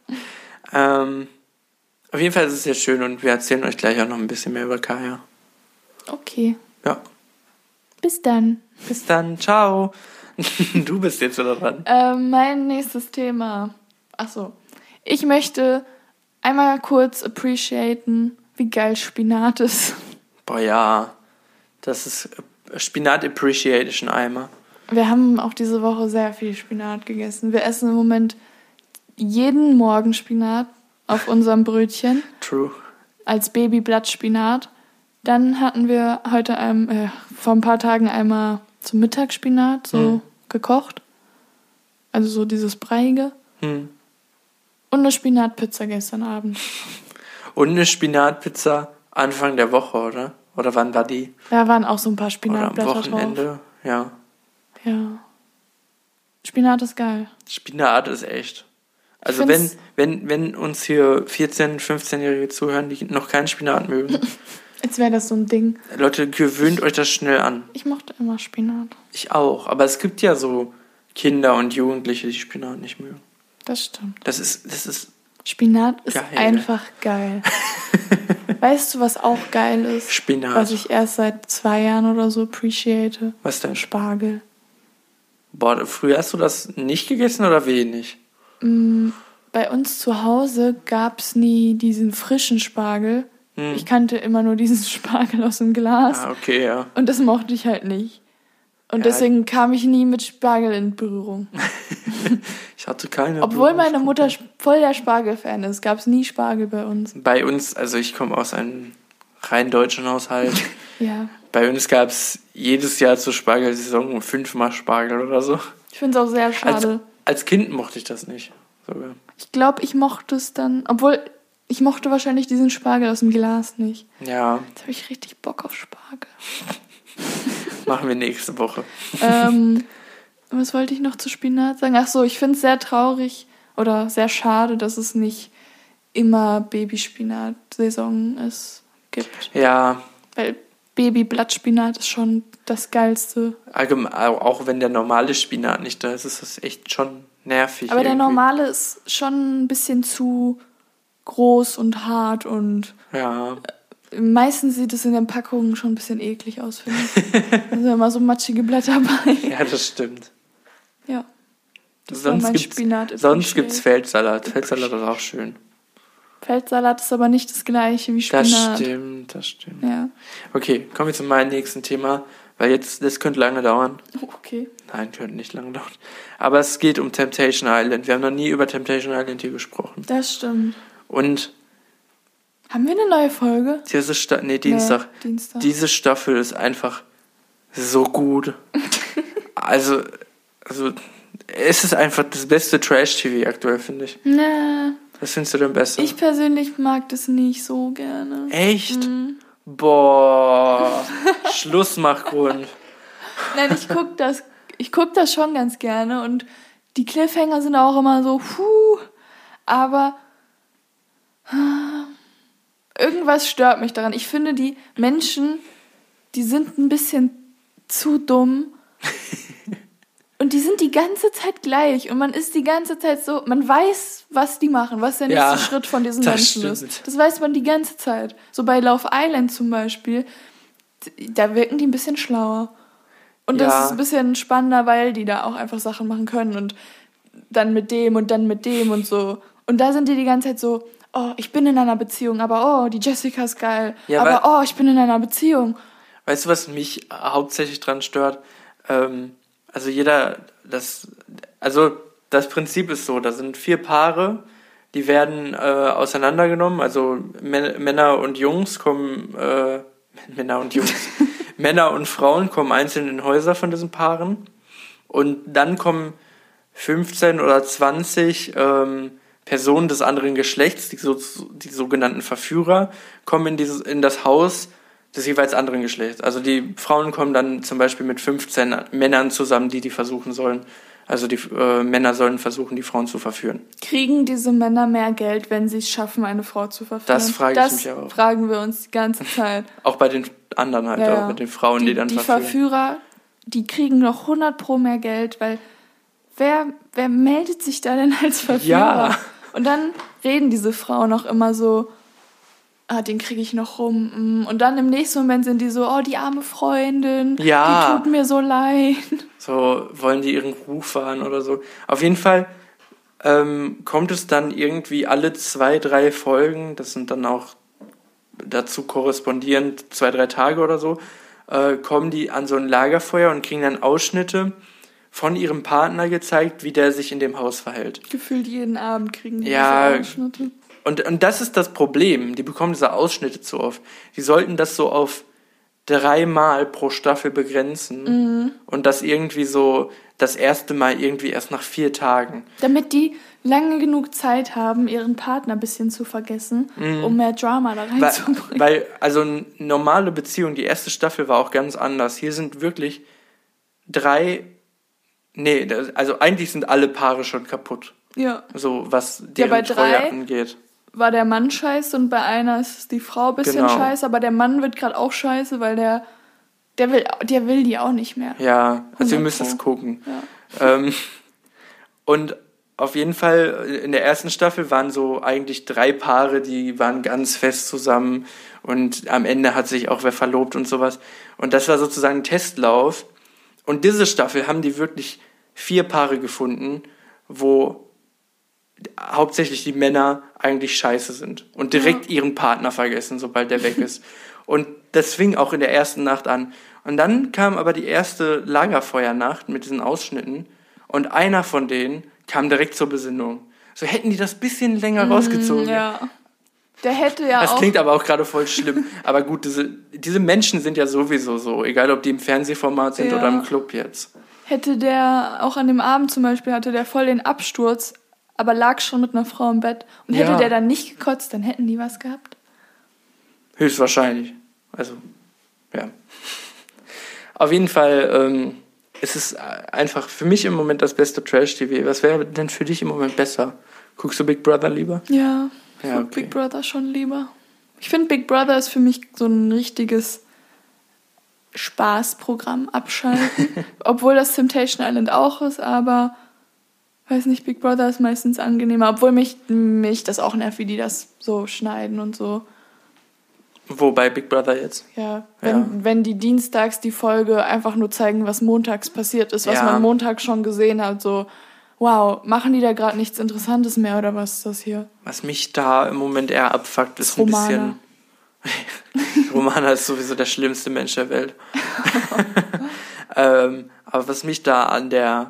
ähm, auf jeden Fall ist es sehr schön und wir erzählen euch gleich auch noch ein bisschen mehr über Kaya. Okay. Ja. Bis dann. Bis dann. Ciao. Du bist jetzt wieder dran. Ähm, mein nächstes Thema. Achso. Ich möchte einmal kurz appreciaten, wie geil Spinat ist. Boah, ja. Das ist Spinat Appreciation Eimer. Wir haben auch diese Woche sehr viel Spinat gegessen. Wir essen im Moment jeden Morgen Spinat auf unserem Brötchen. True. Als Babyblattspinat. Dann hatten wir heute ein, äh, vor ein paar Tagen einmal zum Mittag Spinat, so hm. gekocht. Also so dieses Breiige. Hm. Und eine Spinatpizza gestern Abend. Und eine Spinatpizza Anfang der Woche, oder? Oder wann war die? Da waren auch so ein paar Spinatblätter drauf. Oder am Wochenende, drauf. ja. Ja. Spinat ist geil. Spinat ist echt. Also wenn, wenn, wenn uns hier vierzehn-, fünfzehnjährige zuhören, die noch keinen Spinat mögen... Jetzt wäre das so ein Ding. Leute, gewöhnt euch das schnell an. Ich mochte immer Spinat. Ich auch. Aber es gibt ja so Kinder und Jugendliche, die Spinat nicht mögen. Das stimmt. Das ist, das ist Spinat ist geil. einfach geil. Weißt du, was auch geil ist? Spinat. Was ich erst seit zwei Jahren oder so appreciate? Was denn? Spargel. Boah, früher hast du das nicht gegessen oder wenig? Mm, bei uns zu Hause gab es nie diesen frischen Spargel. Hm. Ich kannte immer nur diesen Spargel aus dem Glas. Ah, okay, ja. Und das mochte ich halt nicht. Und Ja. deswegen kam ich nie mit Spargel in Berührung. Ich hatte keine. Obwohl meine Berührungspunkte. Mutter voll der Spargel-Fan ist, gab es nie Spargel bei uns. Bei uns, also ich komme aus einem rein deutschen Haushalt. Ja. Bei uns gab es jedes Jahr zur Spargelsaison fünfmal Spargel oder so. Ich finde es auch sehr Als, schade. als Kind mochte ich das nicht. Sogar. Ich glaube, ich mochte es dann, obwohl ich mochte wahrscheinlich diesen Spargel aus dem Glas nicht. Ja, Jetzt habe ich richtig Bock auf Spargel. machen wir nächste Woche. ähm, was wollte ich noch zu Spinat sagen? Ach so, ich finde es sehr traurig oder sehr schade, dass es nicht immer Babyspinat-Saison ist, gibt. Ja, Weil Babyblattspinat ist schon das Geilste. allgemein, auch wenn der normale Spinat nicht da ist, ist das echt schon nervig. Aber der irgendwie. normale ist schon ein bisschen zu groß und hart und Ja, meistens sieht es in den Packungen schon ein bisschen eklig aus, finde ich. Da sind immer so matschige Blätter bei. ja, das stimmt. Ja. Das war Sonst mein gibt's, Spinat. sonst gibt's Feldsalat. Feldsalat ist auch schön. Feldsalat ist aber nicht das gleiche wie Spinat. Das stimmt, das stimmt. Ja. Okay, kommen wir zu meinem nächsten Thema, weil jetzt, das könnte lange dauern. Oh, okay. Nein, könnte nicht lange dauern. Aber es geht um Temptation Island. Wir haben noch nie über Temptation Island hier gesprochen. Das stimmt. Und Haben wir eine neue Folge? diese Sta- nee, Dienstag. Nee, Dienstag. Diese Staffel ist einfach so gut. also, also, es ist einfach das beste Trash-T V aktuell, finde ich. Na, Was findest du denn besser? ich persönlich mag das nicht so gerne. Echt? Mhm. Boah. Schlussmachgrund. Nein, ich guck das, ich guck das schon ganz gerne und die Cliffhanger sind auch immer so, puh, aber ah, irgendwas stört mich daran. Ich finde, die Menschen, die sind ein bisschen zu dumm und die sind die ganze Zeit gleich und man ist die ganze Zeit so, man weiß, was die machen, was der nächste Ja, Schritt von diesen das Menschen stimmt. ist. Das weiß man die ganze Zeit. So bei Love Island zum Beispiel, da wirken die ein bisschen schlauer. Und das Ja. ist ein bisschen spannender, weil die da auch einfach Sachen machen können und dann mit dem und dann mit dem und so. Und da sind die die ganze Zeit so, oh, ich bin in einer Beziehung, aber oh, die Jessica ist geil. Ja, aber weil- oh, ich bin in einer Beziehung. Weißt du, was mich hauptsächlich dran stört? Ähm, also jeder, das, also das Prinzip ist so, da sind vier Paare, die werden äh, auseinandergenommen, also Mä- Männer und Jungs kommen, äh, Männer und Jungs, Männer und Frauen kommen einzeln in Häuser von diesen Paaren und dann kommen fünfzehn oder zwanzig ähm, Personen des anderen Geschlechts, die, so, die sogenannten Verführer, kommen in, dieses, in das Haus des jeweils anderen Geschlechts. Also die Frauen kommen dann zum Beispiel mit fünfzehn Männern zusammen, die die versuchen sollen. Also die äh, Männer sollen versuchen, die Frauen zu verführen. Kriegen diese Männer mehr Geld, wenn sie es schaffen, eine Frau zu verführen? Das frage ich das mich auch. fragen wir uns die ganze Zeit. Auch bei den anderen halt, Ja, auch ja. mit den Frauen, die, die dann Die verführen. Verführer, die kriegen noch hundert pro mehr Geld, weil wer, wer meldet sich da denn als Verführer? Ja. Und dann reden diese Frauen auch immer so, ah, den kriege ich noch rum. mm. Und dann im nächsten Moment sind die so, oh, die arme Freundin, Ja. die tut mir so leid. So wollen die ihren Ruf wahren oder so. Auf jeden Fall ähm, kommt es dann irgendwie alle zwei, drei Folgen, das sind dann auch dazu korrespondierend zwei, drei Tage oder so, äh, kommen die an so ein Lagerfeuer und kriegen dann Ausschnitte von ihrem Partner gezeigt, wie der sich in dem Haus verhält. Gefühlt jeden Abend kriegen die Ja. diese Ausschnitte. Und, und das ist das Problem. Die bekommen diese Ausschnitte zu oft. Die sollten das so auf dreimal pro Staffel begrenzen. Mhm. Und das irgendwie so das erste Mal irgendwie erst nach vier Tagen. Damit die lange genug Zeit haben, ihren Partner ein bisschen zu vergessen, um mehr Drama da Weil, reinzubringen. weil, also eine normale Beziehung, die erste Staffel war auch ganz anders. Hier sind wirklich drei, nee, das- also eigentlich sind alle Paare schon kaputt. Ja. So was Ja, deren bei Treue drei- angeht. War der Mann scheiße und bei einer ist die Frau ein bisschen Genau. scheiße, aber der Mann wird gerade auch scheiße, weil der, der will, der will die auch nicht mehr. Ja, also wir hundert müssen es Pro. gucken. Ja. Ähm, und auf jeden Fall, in der ersten Staffel waren so eigentlich drei Paare, die waren ganz fest zusammen und am Ende hat sich auch wer verlobt und sowas. Und das war sozusagen ein Testlauf. Und diese Staffel haben die wirklich vier Paare gefunden, wo hauptsächlich die Männer eigentlich scheiße sind und direkt ja. ihren Partner vergessen, sobald der weg ist. Und das fing auch in der ersten Nacht an. Und dann kam aber die erste Lagerfeuernacht mit diesen Ausschnitten und einer von denen kam direkt zur Besinnung. So hätten die das bisschen länger rausgezogen. Ja. Der hätte ja das auch... Das klingt aber auch gerade voll schlimm. Aber gut, diese, diese Menschen sind ja sowieso so, egal ob die im Fernsehformat sind ja. oder im Club jetzt. Hätte der, auch an dem Abend zum Beispiel, hatte der voll den Absturz, aber lag schon mit einer Frau im Bett. Und hätte ja. der dann nicht gekotzt, dann hätten die was gehabt. Höchstwahrscheinlich. Also, ja. Auf jeden Fall, ähm, es ist einfach für mich im Moment das beste Trash-T V. Was wäre denn für dich im Moment besser? Guckst du Big Brother lieber? Ja, ich ja, guck okay. Big Brother schon lieber. Ich finde, Big Brother ist für mich so ein richtiges Spaßprogramm, abschalten. Obwohl das Temptation Island auch ist, aber weiß nicht, Big Brother ist meistens angenehmer. Obwohl mich, mich das auch nervt, wie die das so schneiden und so. Wo bei Big Brother jetzt? Ja, wenn, ja. wenn die dienstags die Folge einfach nur zeigen, was montags passiert ist, was ja. man Montag schon gesehen hat, so, wow, machen die da gerade nichts Interessantes mehr oder was ist das hier? Was mich da im Moment eher abfuckt, ist, ist ein Romana. bisschen... Romana ist sowieso der schlimmste Mensch der Welt. ähm, aber was mich da an der,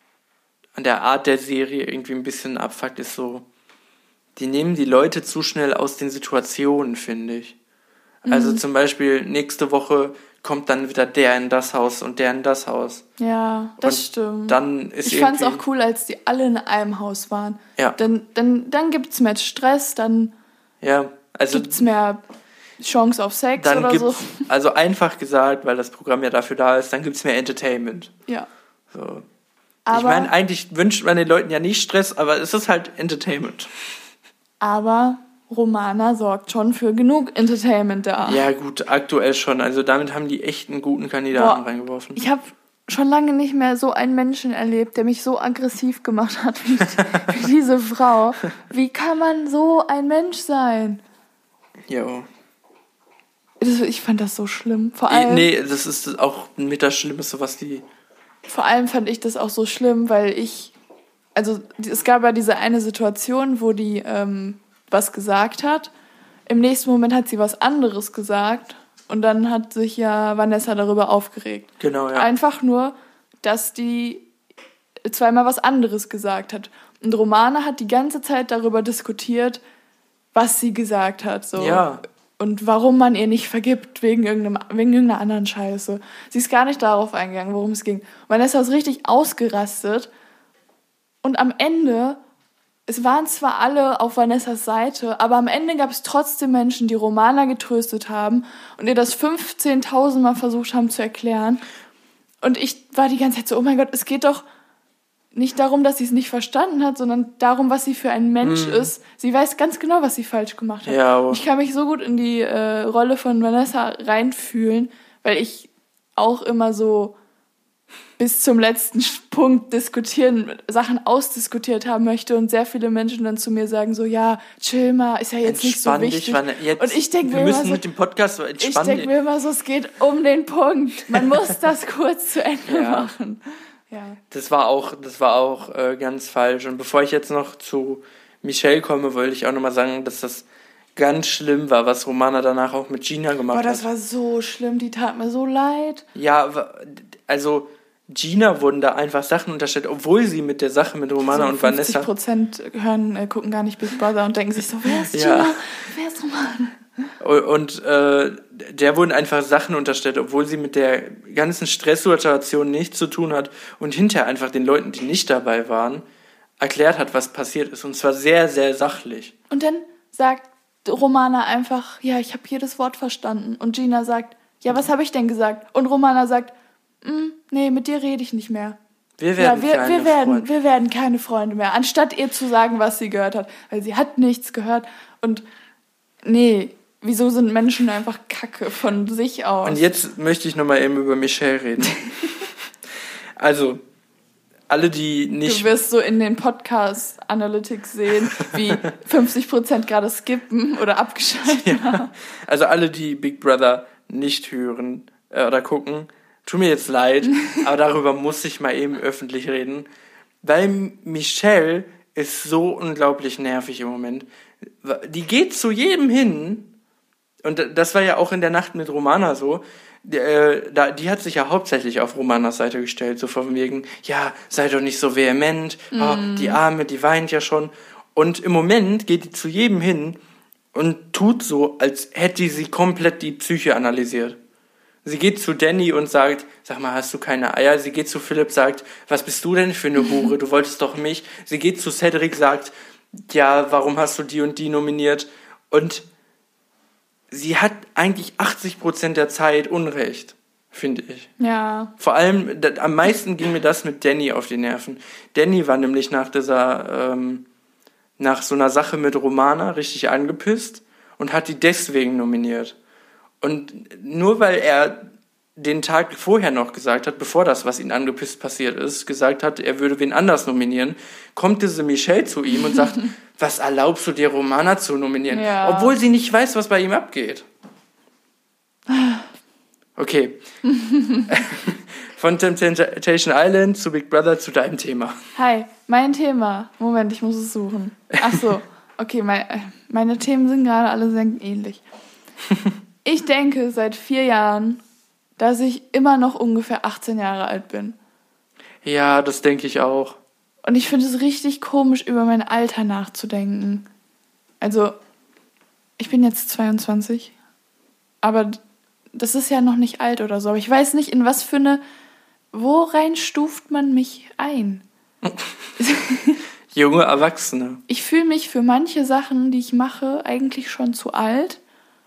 an der Art der Serie irgendwie ein bisschen abfuckt, ist so, die nehmen die Leute zu schnell aus den Situationen, finde ich. Also zum Beispiel nächste Woche kommt dann wieder der in das Haus und der in das Haus. Ja, das und stimmt. Dann ist ich fand es auch cool, als die alle in einem Haus waren. Ja. Dann, dann, dann gibt es mehr Stress, dann ja, also gibt es mehr Chance auf Sex dann oder so. Also einfach gesagt, weil das Programm ja dafür da ist, dann gibt es mehr Entertainment. Ja. So. Aber, ich meine, eigentlich wünscht man den Leuten ja nicht Stress, aber es ist halt Entertainment. Aber Romana sorgt schon für genug Entertainment da. Ja gut, aktuell schon. Also damit haben die echt einen guten Kandidaten Boah, reingeworfen. Ich habe schon lange nicht mehr so einen Menschen erlebt, der mich so aggressiv gemacht hat wie, wie diese Frau. Wie kann man so ein Mensch sein? Jo. Das, ich fand das so schlimm. Vor allem, nee, das ist auch mit das Schlimmste, was die... Vor allem fand ich das auch so schlimm, weil ich... Also es gab ja diese eine Situation, wo die... Ähm, was gesagt hat. Im nächsten Moment hat sie was anderes gesagt und dann hat sich ja Vanessa darüber aufgeregt. Genau, ja. Einfach nur, dass die zweimal was anderes gesagt hat. Und Romana hat die ganze Zeit darüber diskutiert, was sie gesagt hat. So. Ja. Und warum man ihr nicht vergibt, wegen, irgendeinem, wegen irgendeiner anderen Scheiße. Sie ist gar nicht darauf eingegangen, worum es ging. Vanessa ist richtig ausgerastet und am Ende... Es waren zwar alle auf Vanessas Seite, aber am Ende gab es trotzdem Menschen, die Romana getröstet haben und ihr das fünfzehntausend Mal versucht haben zu erklären. Und ich war die ganze Zeit so, oh mein Gott, es geht doch nicht darum, dass sie es nicht verstanden hat, sondern darum, was sie für ein Mensch hm. ist. Sie weiß ganz genau, was sie falsch gemacht hat. Ja, ich kann mich so gut in die äh, Rolle von Vanessa reinfühlen, weil ich auch immer so bis zum letzten Punkt diskutieren, Sachen ausdiskutiert haben möchte und sehr viele Menschen dann zu mir sagen so, ja, chill mal, ist ja jetzt entspann nicht so wichtig. Dich, jetzt, und ich denke wir mir müssen immer so, mit dem Podcast entspannen. Ich denke mir immer so, es geht um den Punkt. Man muss das kurz zu Ende ja. machen. Ja. Das war auch, das war auch äh, ganz falsch. Und bevor ich jetzt noch zu Michelle komme, wollte ich auch nochmal sagen, dass das ganz schlimm war, was Romana danach auch mit Gina gemacht hat. Boah, das hat. war so schlimm, die tat mir so leid. Ja, also Gina wurden da einfach Sachen unterstellt, obwohl sie mit der Sache mit Romana also und Vanessa... fünfzig Prozent hören, äh, gucken gar nicht Big Brother und denken sich so, wer ist Gina? Ja. Wer ist Romana? Und äh, der wurden einfach Sachen unterstellt, obwohl sie mit der ganzen Stresssituation nichts zu tun hat und hinterher einfach den Leuten, die nicht dabei waren, erklärt hat, was passiert ist. Und zwar sehr, sehr sachlich. Und dann sagt Romana einfach, ja, ich habe jedes Wort verstanden. Und Gina sagt, ja, was habe ich denn gesagt? Und Romana sagt, nee, mit dir rede ich nicht mehr. Wir werden, ja, wir, keine wir, werden, Freunde. wir werden keine Freunde mehr. Anstatt ihr zu sagen, was sie gehört hat. Weil sie hat nichts gehört. Und nee, wieso sind Menschen einfach Kacke von sich aus? Und jetzt möchte ich nochmal eben über Michelle reden. Also, alle, die nicht... Du wirst so in den Podcast-Analytics sehen, wie fünfzig Prozent gerade skippen oder abgeschaltet haben. Ja, also alle, die Big Brother nicht hören äh, oder gucken, tut mir jetzt leid, aber darüber muss ich mal eben öffentlich reden, weil Michelle ist so unglaublich nervig im Moment. Die geht zu jedem hin, und das war ja auch in der Nacht mit Romana so, die, äh, da, die hat sich ja hauptsächlich auf Romanas Seite gestellt, so von wegen, ja, sei doch nicht so vehement, mm. oh, die Arme, die weint ja schon. Und im Moment geht die zu jedem hin und tut so, als hätte sie komplett die Psyche analysiert. Sie geht zu Danny und sagt, sag mal, hast du keine Eier? Sie geht zu Philipp, sagt, was bist du denn für eine Hure? Du wolltest doch mich. Sie geht zu Cedric, sagt, ja, warum hast du die und die nominiert? Und sie hat eigentlich achtzig Prozent der Zeit Unrecht, finde ich. Ja. Vor allem, das, am meisten ging mir das mit Danny auf die Nerven. Danny war nämlich nach dieser, ähm, nach so einer Sache mit Romana richtig angepisst und hat die deswegen nominiert. Und nur weil er den Tag vorher noch gesagt hat, bevor das, was ihn angepisst passiert ist, gesagt hat, er würde wen anders nominieren, kommt diese Michelle zu ihm und sagt, was erlaubst du dir, Romana zu nominieren? Ja. Obwohl sie nicht weiß, was bei ihm abgeht. Okay. Von Temptation Island zu Big Brother zu deinem Thema. Hi, mein Thema. Moment, ich muss es suchen. Ach so, okay, mein, meine Themen sind gerade alle sehr ähnlich. Ich denke seit vier Jahren, dass ich immer noch ungefähr achtzehn Jahre alt bin. Ja, das denke ich auch. Und ich finde es richtig komisch, über mein Alter nachzudenken. Also, ich bin jetzt zweiundzwanzig, aber das ist ja noch nicht alt oder so. Aber ich weiß nicht, in was für eine... Wo rein stuft man mich ein? Junge Erwachsene. Ich fühle mich für manche Sachen, die ich mache, eigentlich schon zu alt.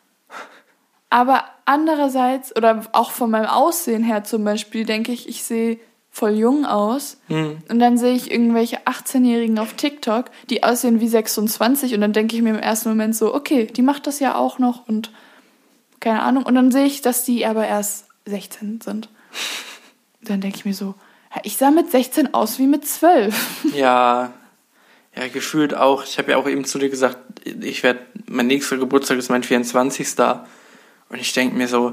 Aber andererseits, oder auch von meinem Aussehen her zum Beispiel, denke ich, ich sehe voll jung aus. Hm. Und dann sehe ich irgendwelche achtzehnjährigen auf TikTok, die aussehen wie sechsundzwanzig. Und dann denke ich mir im ersten Moment so, okay, die macht das ja auch noch und keine Ahnung. Und dann sehe ich, dass die aber erst sechzehn sind. Dann denke ich mir so, ich sah mit sechzehn aus wie mit zwölf. Ja, ja, gefühlt auch. Ich habe ja auch eben zu dir gesagt, ich werde, mein nächster Geburtstag ist mein vierundzwanzigster Und ich denke mir so,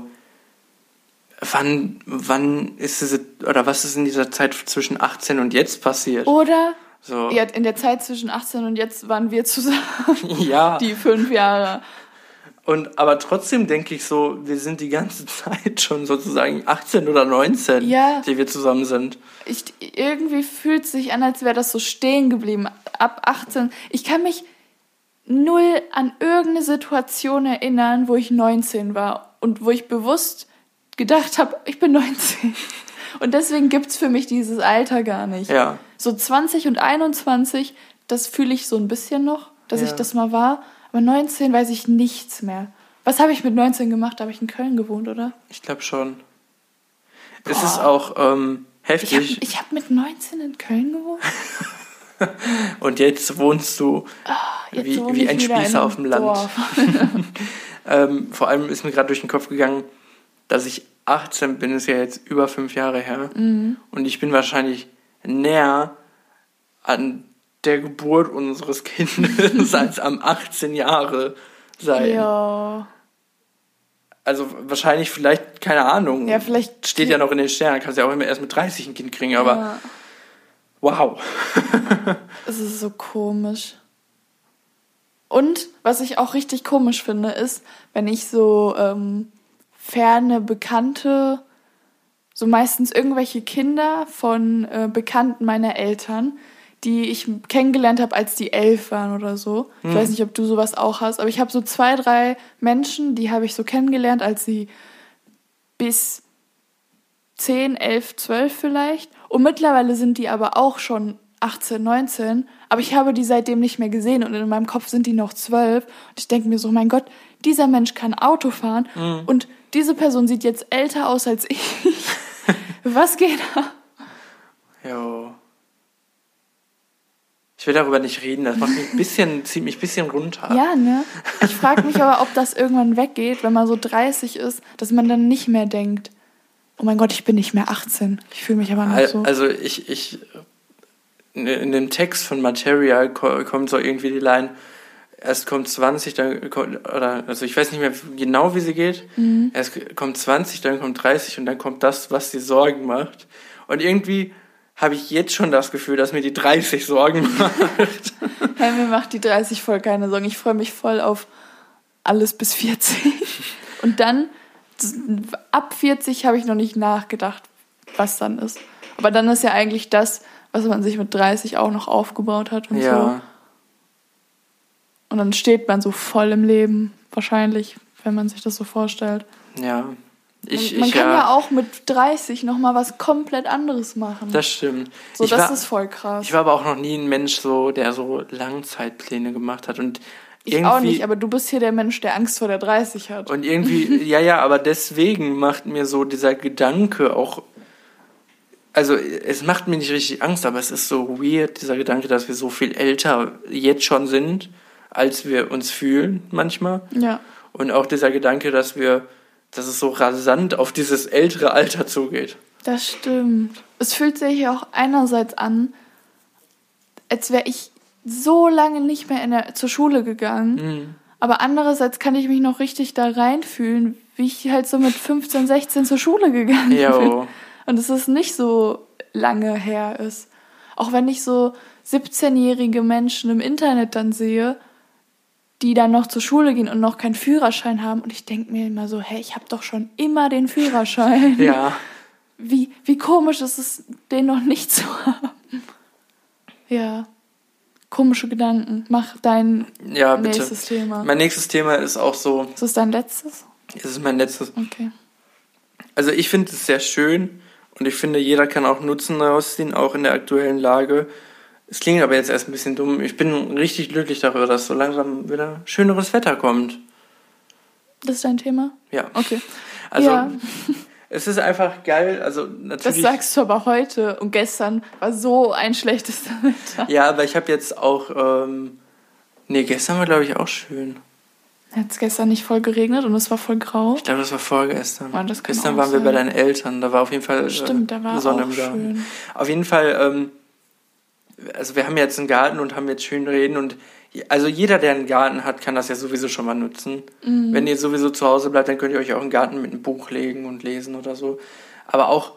wann, wann ist es, oder was ist in dieser Zeit zwischen achtzehn und jetzt passiert? Oder? So. Ja, in der Zeit zwischen achtzehn und jetzt waren wir zusammen. Ja. Die fünf Jahre. Und, aber trotzdem denke ich so, wir sind die ganze Zeit schon sozusagen achtzehn oder neunzehn, ja. die wir zusammen sind. Ich, irgendwie fühlt es sich an, als wäre das so stehen geblieben. Ab achtzehn. Ich kann mich null an irgendeine Situation erinnern, wo ich neunzehn war und wo ich bewusst gedacht habe, ich bin neunzehn. Und deswegen gibt es für mich dieses Alter gar nicht. Ja. So zwanzig und einundzwanzig, das fühle ich so ein bisschen noch, dass ja. ich das mal war. Aber neunzehn weiß ich nichts mehr. Was habe ich mit neunzehn gemacht? Da habe ich in Köln gewohnt, oder? Ich glaube schon. Boah. Es ist auch ähm, heftig. Ich habe hab mit neunzehn in Köln gewohnt. Und jetzt wohnst du oh, jetzt wie, wie ein Spießer auf dem Land. ähm, vor allem ist mir gerade durch den Kopf gegangen, dass ich achtzehn bin, ist ja jetzt über fünf Jahre her. Mhm. Und ich bin wahrscheinlich näher an der Geburt unseres Kindes als am achtzehn Jahre sein. Ja. Also wahrscheinlich vielleicht, keine Ahnung. Ja, vielleicht steht ja noch in den Sternen, kannst ja auch immer erst mit dreißig ein Kind kriegen, aber ja. Wow. Es ist so komisch. Und was ich auch richtig komisch finde, ist, wenn ich so ähm, ferne Bekannte, so meistens irgendwelche Kinder von äh, Bekannten meiner Eltern, die ich kennengelernt habe, als die elf waren oder so. Ich hm. weiß nicht, ob du sowas auch hast, aber ich habe so zwei, drei Menschen, die habe ich so kennengelernt, als sie bis zehn, elf, zwölf vielleicht. Und mittlerweile sind die aber auch schon achtzehn, neunzehn. Aber ich habe die seitdem nicht mehr gesehen und in meinem Kopf sind die noch zwölf. Und ich denke mir so, mein Gott, dieser Mensch kann Auto fahren mhm. und diese Person sieht jetzt älter aus als ich. Was geht da? Jo. Ich will darüber nicht reden, das macht mich ein bisschen, zieht mich ein bisschen runter. Ja, ne? Ich frage mich aber, ob das irgendwann weggeht, wenn man so dreißig ist, dass man dann nicht mehr denkt, oh mein Gott, ich bin nicht mehr achtzehn. Ich fühle mich aber noch so. Also ich, ich in, in dem Text von Material ko- kommt so irgendwie die Line, erst kommt zwanzig, dann kommt, oder, also ich weiß nicht mehr genau, wie sie geht. Mhm. Erst kommt zwanzig, dann kommt dreißig und dann kommt das, was dir Sorgen macht. Und irgendwie habe ich jetzt schon das Gefühl, dass mir die dreißig Sorgen macht. Hey, mir macht die dreißig voll keine Sorgen. Ich freue mich voll auf alles bis vierzig. Und dann, ab vierzig habe ich noch nicht nachgedacht, was dann ist. Aber dann ist ja eigentlich das, was man sich mit dreißig auch noch aufgebaut hat und ja. so. Und dann steht man so voll im Leben, wahrscheinlich, wenn man sich das so vorstellt. Ja. Ich, man man ich, kann ja, ja auch mit dreißig nochmal was komplett anderes machen. Das stimmt. So, ich das war, ist voll krass. Ich war aber auch noch nie ein Mensch, so, der so Langzeitpläne gemacht hat. Und ich auch nicht, aber du bist hier der Mensch, der Angst vor der dreißig hat. Und irgendwie, ja, ja, aber deswegen macht mir so dieser Gedanke auch, also es macht mir nicht richtig Angst, aber es ist so weird, dieser Gedanke, dass wir so viel älter jetzt schon sind, als wir uns fühlen manchmal. Ja. Und auch dieser Gedanke, dass wir, dass es so rasant auf dieses ältere Alter zugeht. Das stimmt. Es fühlt sich auch einerseits an, als wäre ich so lange nicht mehr in der, zur Schule gegangen. Mhm. Aber andererseits kann ich mich noch richtig da reinfühlen, wie ich halt so mit fünfzehn, sechzehn zur Schule gegangen jo. bin. Und dass es nicht so lange her ist. Auch wenn ich so siebzehnjährige Menschen im Internet dann sehe, die dann noch zur Schule gehen und noch keinen Führerschein haben. Und ich denke mir immer so, hey, ich habe doch schon immer den Führerschein. Ja. Wie, wie komisch ist es, den noch nicht zu haben. Ja. Komische Gedanken. Mach dein ja, nächstes Thema. Mein nächstes Thema ist auch so... Ist das dein letztes? Es ist mein letztes. Okay. Also ich finde es sehr schön und ich finde, jeder kann auch Nutzen daraus ziehen, auch in der aktuellen Lage. Es klingt aber jetzt erst ein bisschen dumm. Ich bin richtig glücklich darüber, dass so langsam wieder schöneres Wetter kommt. Das ist dein Thema? Ja. Okay. Also... Ja. Es ist einfach geil, also natürlich... Das sagst du aber heute und gestern war so ein schlechtes Wetter. Ja, aber ich habe jetzt auch... Ähm, nee, gestern war, glaube ich, auch schön. Hat es gestern nicht voll geregnet und es war voll grau? Ich glaube, das war vorgestern. Oh, das kann gestern auch waren wir sein. bei deinen Eltern, da war auf jeden Fall Stimmt, da war äh, Sonne auch im Garten. schön. Auf jeden Fall, ähm, also wir haben jetzt einen Garten und haben jetzt schön reden und also jeder, der einen Garten hat, kann das ja sowieso schon mal nutzen. Mhm. Wenn ihr sowieso zu Hause bleibt, dann könnt ihr euch auch einen Garten mit einem Buch legen und lesen oder so. Aber auch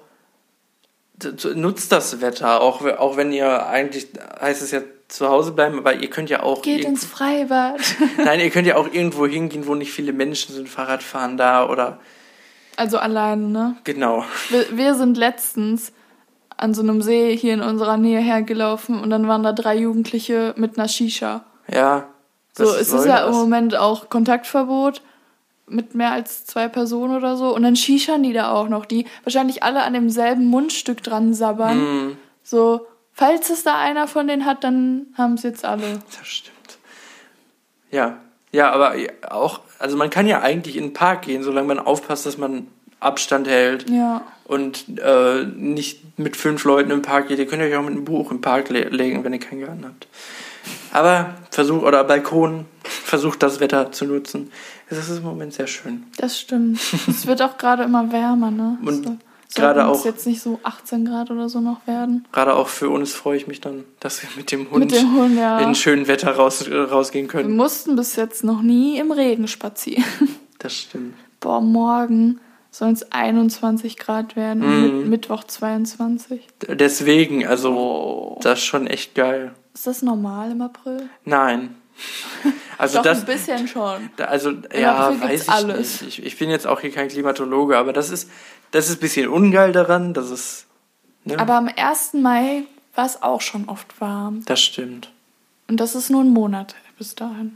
nutzt das Wetter, auch, auch wenn ihr eigentlich, heißt es ja, zu Hause bleiben, aber ihr könnt ja auch... Geht ins Freibad. Nein, ihr könnt ja auch irgendwo hingehen, wo nicht viele Menschen sind, Fahrrad fahren da oder... Also alleine, ne? Genau. Wir, wir sind letztens an so einem See hier in unserer Nähe hergelaufen und dann waren da drei Jugendliche mit einer Shisha. Ja. So, es ist ja im Moment auch Kontaktverbot mit mehr als zwei Personen oder so. Und dann shishan die da auch noch, die wahrscheinlich alle an demselben Mundstück dran sabbern. Mm. So, falls es da einer von denen hat, dann haben es jetzt alle. Das stimmt. Ja. Ja, aber auch, also man kann ja eigentlich in den Park gehen, solange man aufpasst, dass man Abstand hält. Ja. Und äh, nicht mit fünf Leuten im Park geht. Ihr könnt euch auch mit einem Buch im Park le- legen, wenn ihr keinen Garten habt. Aber versucht, oder Balkon, versucht das Wetter zu nutzen. Es ist im Moment sehr schön. Das stimmt. Es wird auch gerade immer wärmer, ne? Und so, gerade auch jetzt nicht so achtzehn Grad oder so noch werden. Gerade auch für uns freue ich mich dann, dass wir mit dem Hund, mit dem Hund ja. in schönem Wetter raus, rausgehen können. Wir mussten bis jetzt noch nie im Regen spazieren. Das stimmt. Boah, morgen sollen es einundzwanzig Grad werden und mm. mit Mittwoch zweiundzwanzig. Deswegen, also oh. das ist schon echt geil. Ist das normal im April? Nein. Also Doch, das, ein bisschen schon. Also, Im ja, April weiß ich alles. nicht. Ich, ich bin jetzt auch hier kein Klimatologe, aber das ist, das ist ein bisschen ungeil daran. Das ist, ne? Aber am ersten Mai war es auch schon oft warm. Das stimmt. Und das ist nur ein Monat bis dahin.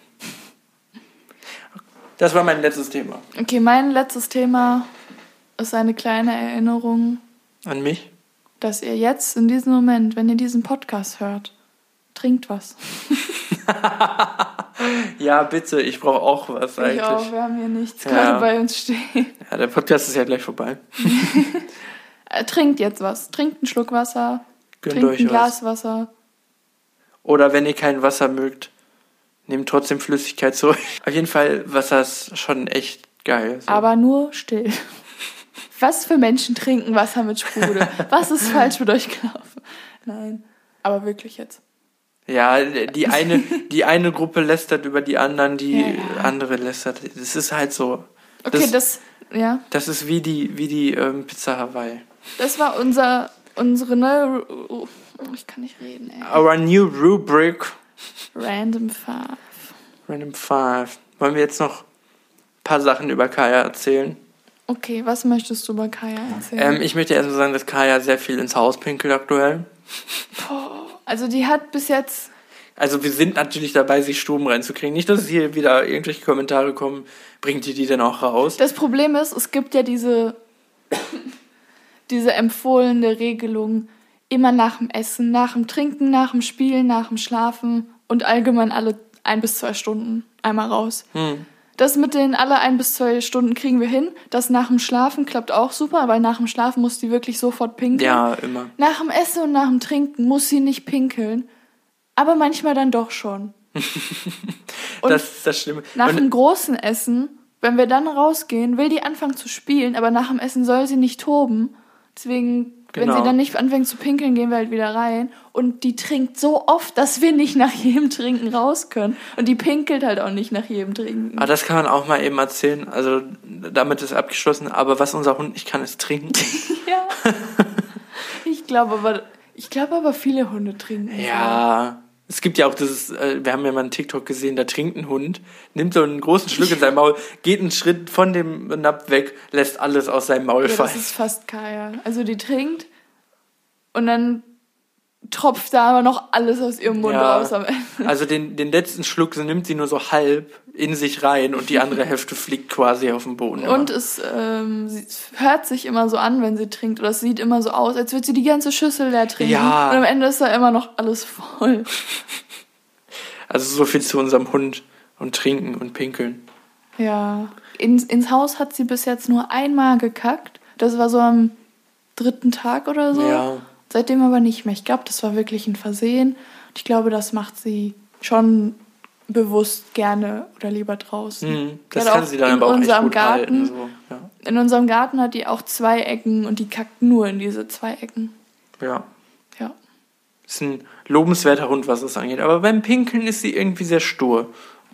Das war mein letztes Thema. Okay, mein letztes Thema ist eine kleine Erinnerung. An mich? Dass ihr jetzt in diesem Moment, wenn ihr diesen Podcast hört, trinkt was. Ja, bitte, ich brauche auch was ich eigentlich. Ich auch, wir haben hier nichts ja. gerade bei uns stehen. Ja, der Podcast ist ja gleich vorbei. Trinkt jetzt was. Trinkt einen Schluck Wasser. Gönnt trinkt euch ein was. Glas Wasser. Oder wenn ihr kein Wasser mögt, nehmt trotzdem Flüssigkeit zu euch. Auf jeden Fall, Wasser ist schon echt geil. So. Aber nur still. Was für Menschen trinken Wasser mit Sprudel? Was ist falsch mit euch gelaufen? Nein. Aber wirklich jetzt. Ja, die eine, die eine Gruppe lästert über die anderen, die Ja, ja. andere lästert. Das ist halt so. Okay, das, das, ja. Das ist wie die, wie die ähm, Pizza Hawaii. Das war unser, unsere neue, oh, ich kann nicht reden, ey. Our new rubric. Random Five. Random Five. Wollen wir jetzt noch ein paar Sachen über Kaya erzählen? Okay, was möchtest du über Kaya erzählen? Ähm, ich möchte erstmal sagen, dass Kaya sehr viel ins Haus pinkelt aktuell. Boah, also die hat bis jetzt... Also wir sind natürlich dabei, sich Stuben reinzukriegen. Nicht, dass hier wieder irgendwelche Kommentare kommen, bringt ihr die denn auch raus? Das Problem ist, es gibt ja diese, diese empfohlene Regelung, immer nach dem Essen, nach dem Trinken, nach dem Spielen, nach dem Schlafen und allgemein alle ein bis zwei Stunden einmal raus. Hm. Das mit den alle ein bis zwei Stunden kriegen wir hin. Das nach dem Schlafen klappt auch super, weil nach dem Schlafen muss die wirklich sofort pinkeln. Ja, immer. Nach dem Essen und nach dem Trinken muss sie nicht pinkeln, aber manchmal dann doch schon. Und das ist das Schlimme. nach Und dem großen Essen, wenn wir dann rausgehen, will die anfangen zu spielen, aber nach dem Essen soll sie nicht toben. Deswegen, wenn Genau. sie dann nicht anfängt zu pinkeln, gehen wir halt wieder rein. Und die trinkt so oft, dass wir nicht nach jedem Trinken raus können. Und die pinkelt halt auch nicht nach jedem Trinken. Aber das kann man auch mal eben erzählen. Also damit ist abgeschlossen. Aber was unser Hund nicht kann, ist trinken. Ja. Ich glaube aber, ich glaube aber viele Hunde trinken. Ja. Es gibt ja auch dieses, äh, wir haben ja mal einen TikTok gesehen, da trinkt ein Hund, nimmt so einen großen Schluck in sein Maul, geht einen Schritt von dem Napf weg, lässt alles aus seinem Maul Ja, fallen. das ist fast Kaya. Also die trinkt und dann tropft da aber noch alles aus ihrem Mund Ja. raus am Ende. Also den, den letzten Schluck nimmt sie nur so halb in sich rein und die andere Hälfte fliegt quasi auf den Boden. Und immer. es, ähm, sie hört sich immer so an, wenn sie trinkt. Oder es sieht immer so aus, als würde sie die ganze Schüssel leer trinken. Ja. Und am Ende ist da immer noch alles voll. Also so viel zu unserem Hund und trinken und pinkeln. Ja. Ins, ins Haus hat sie bis jetzt nur einmal gekackt. Das war so am dritten Tag oder so. Ja. Seitdem aber nicht mehr. Ich glaube, das war wirklich ein Versehen. Und ich glaube, das macht sie schon bewusst gerne oder lieber draußen. Mhm. Das Die hat kann auch sie dann in aber auch echt unserem gut Garten, halten. So. Ja. In unserem Garten hat die auch zwei Ecken und die kackt nur in diese zwei Ecken. ja. Ja. Ist ein lobenswerter Hund, was das angeht. Aber beim Pinkeln ist sie irgendwie sehr stur.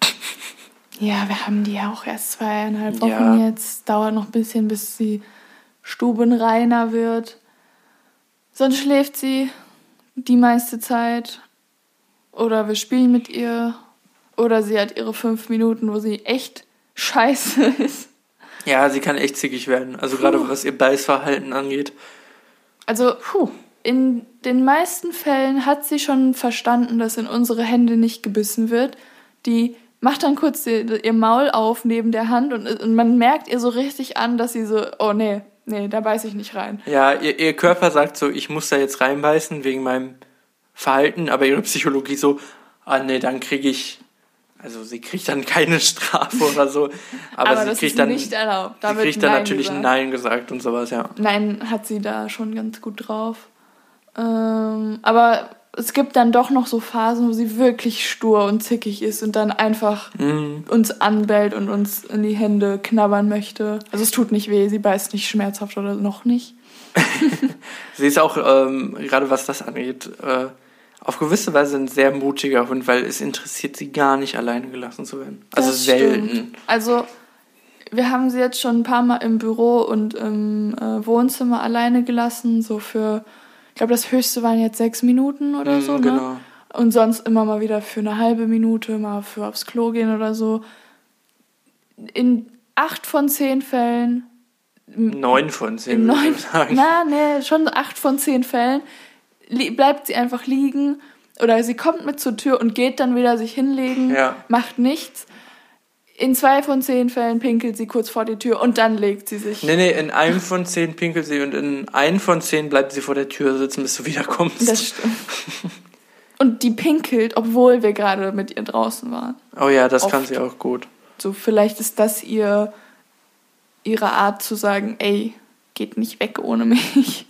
Ja, wir haben die ja auch erst zweieinhalb Wochen Ja. jetzt. Dauert noch ein bisschen, bis sie stubenreiner wird. Sonst schläft sie die meiste Zeit. Oder wir spielen mit ihr. Oder sie hat ihre fünf Minuten, wo sie echt scheiße ist. Ja, sie kann echt zickig werden. Also Puh. gerade was ihr Beißverhalten angeht. Also, puh, in den meisten Fällen hat sie schon verstanden, dass in unsere Hände nicht gebissen wird. Die macht dann kurz die, ihr Maul auf neben der Hand und, und man merkt ihr so richtig an, dass sie so, oh nee, nee, da beiß ich nicht rein. Ja, ihr, ihr Körper sagt so, ich muss da jetzt reinbeißen wegen meinem Verhalten, aber ihre Psychologie so, ah nee, dann kriege ich, also sie kriegt dann keine Strafe oder so, aber, Aber sie das kriegt ist dann, nicht erlaubt. Da sie wird kriegt dann Nein natürlich gesagt. ein Nein gesagt und sowas, ja. Nein, hat sie da schon ganz gut drauf. Ähm, aber es gibt dann doch noch so Phasen, wo sie wirklich stur und zickig ist und dann einfach Mhm. uns anbellt und uns in die Hände knabbern möchte. Also es tut nicht weh, sie beißt nicht schmerzhaft oder noch nicht. Sie ist auch, ähm, gerade was das angeht, äh, auf gewisse Weise ein sehr mutiger Hund, weil es interessiert sie gar nicht, alleine gelassen zu werden. Also Das selten. stimmt. Also wir haben sie jetzt schon ein paar Mal im Büro und im äh, Wohnzimmer alleine gelassen, so für, ich glaube das höchste waren jetzt sechs Minuten oder Mhm, so, ne? genau. Und sonst immer mal wieder für eine halbe Minute, mal für aufs Klo gehen oder so. In acht von zehn Fällen Neun von zehn, In würde neun, ich sagen. na, nee, schon acht von zehn Fällen li- bleibt sie einfach liegen oder sie kommt mit zur Tür und geht dann wieder sich hinlegen, Ja. macht nichts. In zwei von zehn Fällen pinkelt sie kurz vor die Tür und dann legt sie sich. Nee, nee, in einem von zehn pinkelt sie und in einem von zehn bleibt sie vor der Tür sitzen, bis du wiederkommst. Das stimmt. Und die pinkelt, obwohl wir gerade mit ihr draußen waren. Oh ja, das Oft. kann sie auch gut. So, vielleicht ist das ihr ihre Art zu sagen, ey, geht nicht weg ohne mich.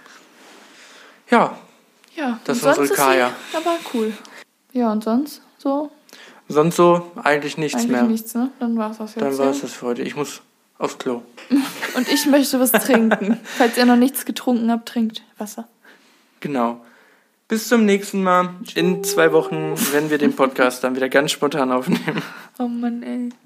Ja, Ja, Das und ist unsere sonst Kaya. Ist sie aber cool. Ja, und sonst so? sonst so eigentlich nichts Eigentlich mehr. nichts, ne? Dann war's das jetzt. Dann war es ja. das für heute. Ich muss aufs Klo. Und ich möchte was trinken. Falls ihr noch nichts getrunken habt, trinkt Wasser. Genau. Bis zum nächsten Mal. In zwei Wochen, wenn wir den Podcast dann wieder ganz spontan aufnehmen. Oh Mann, ey.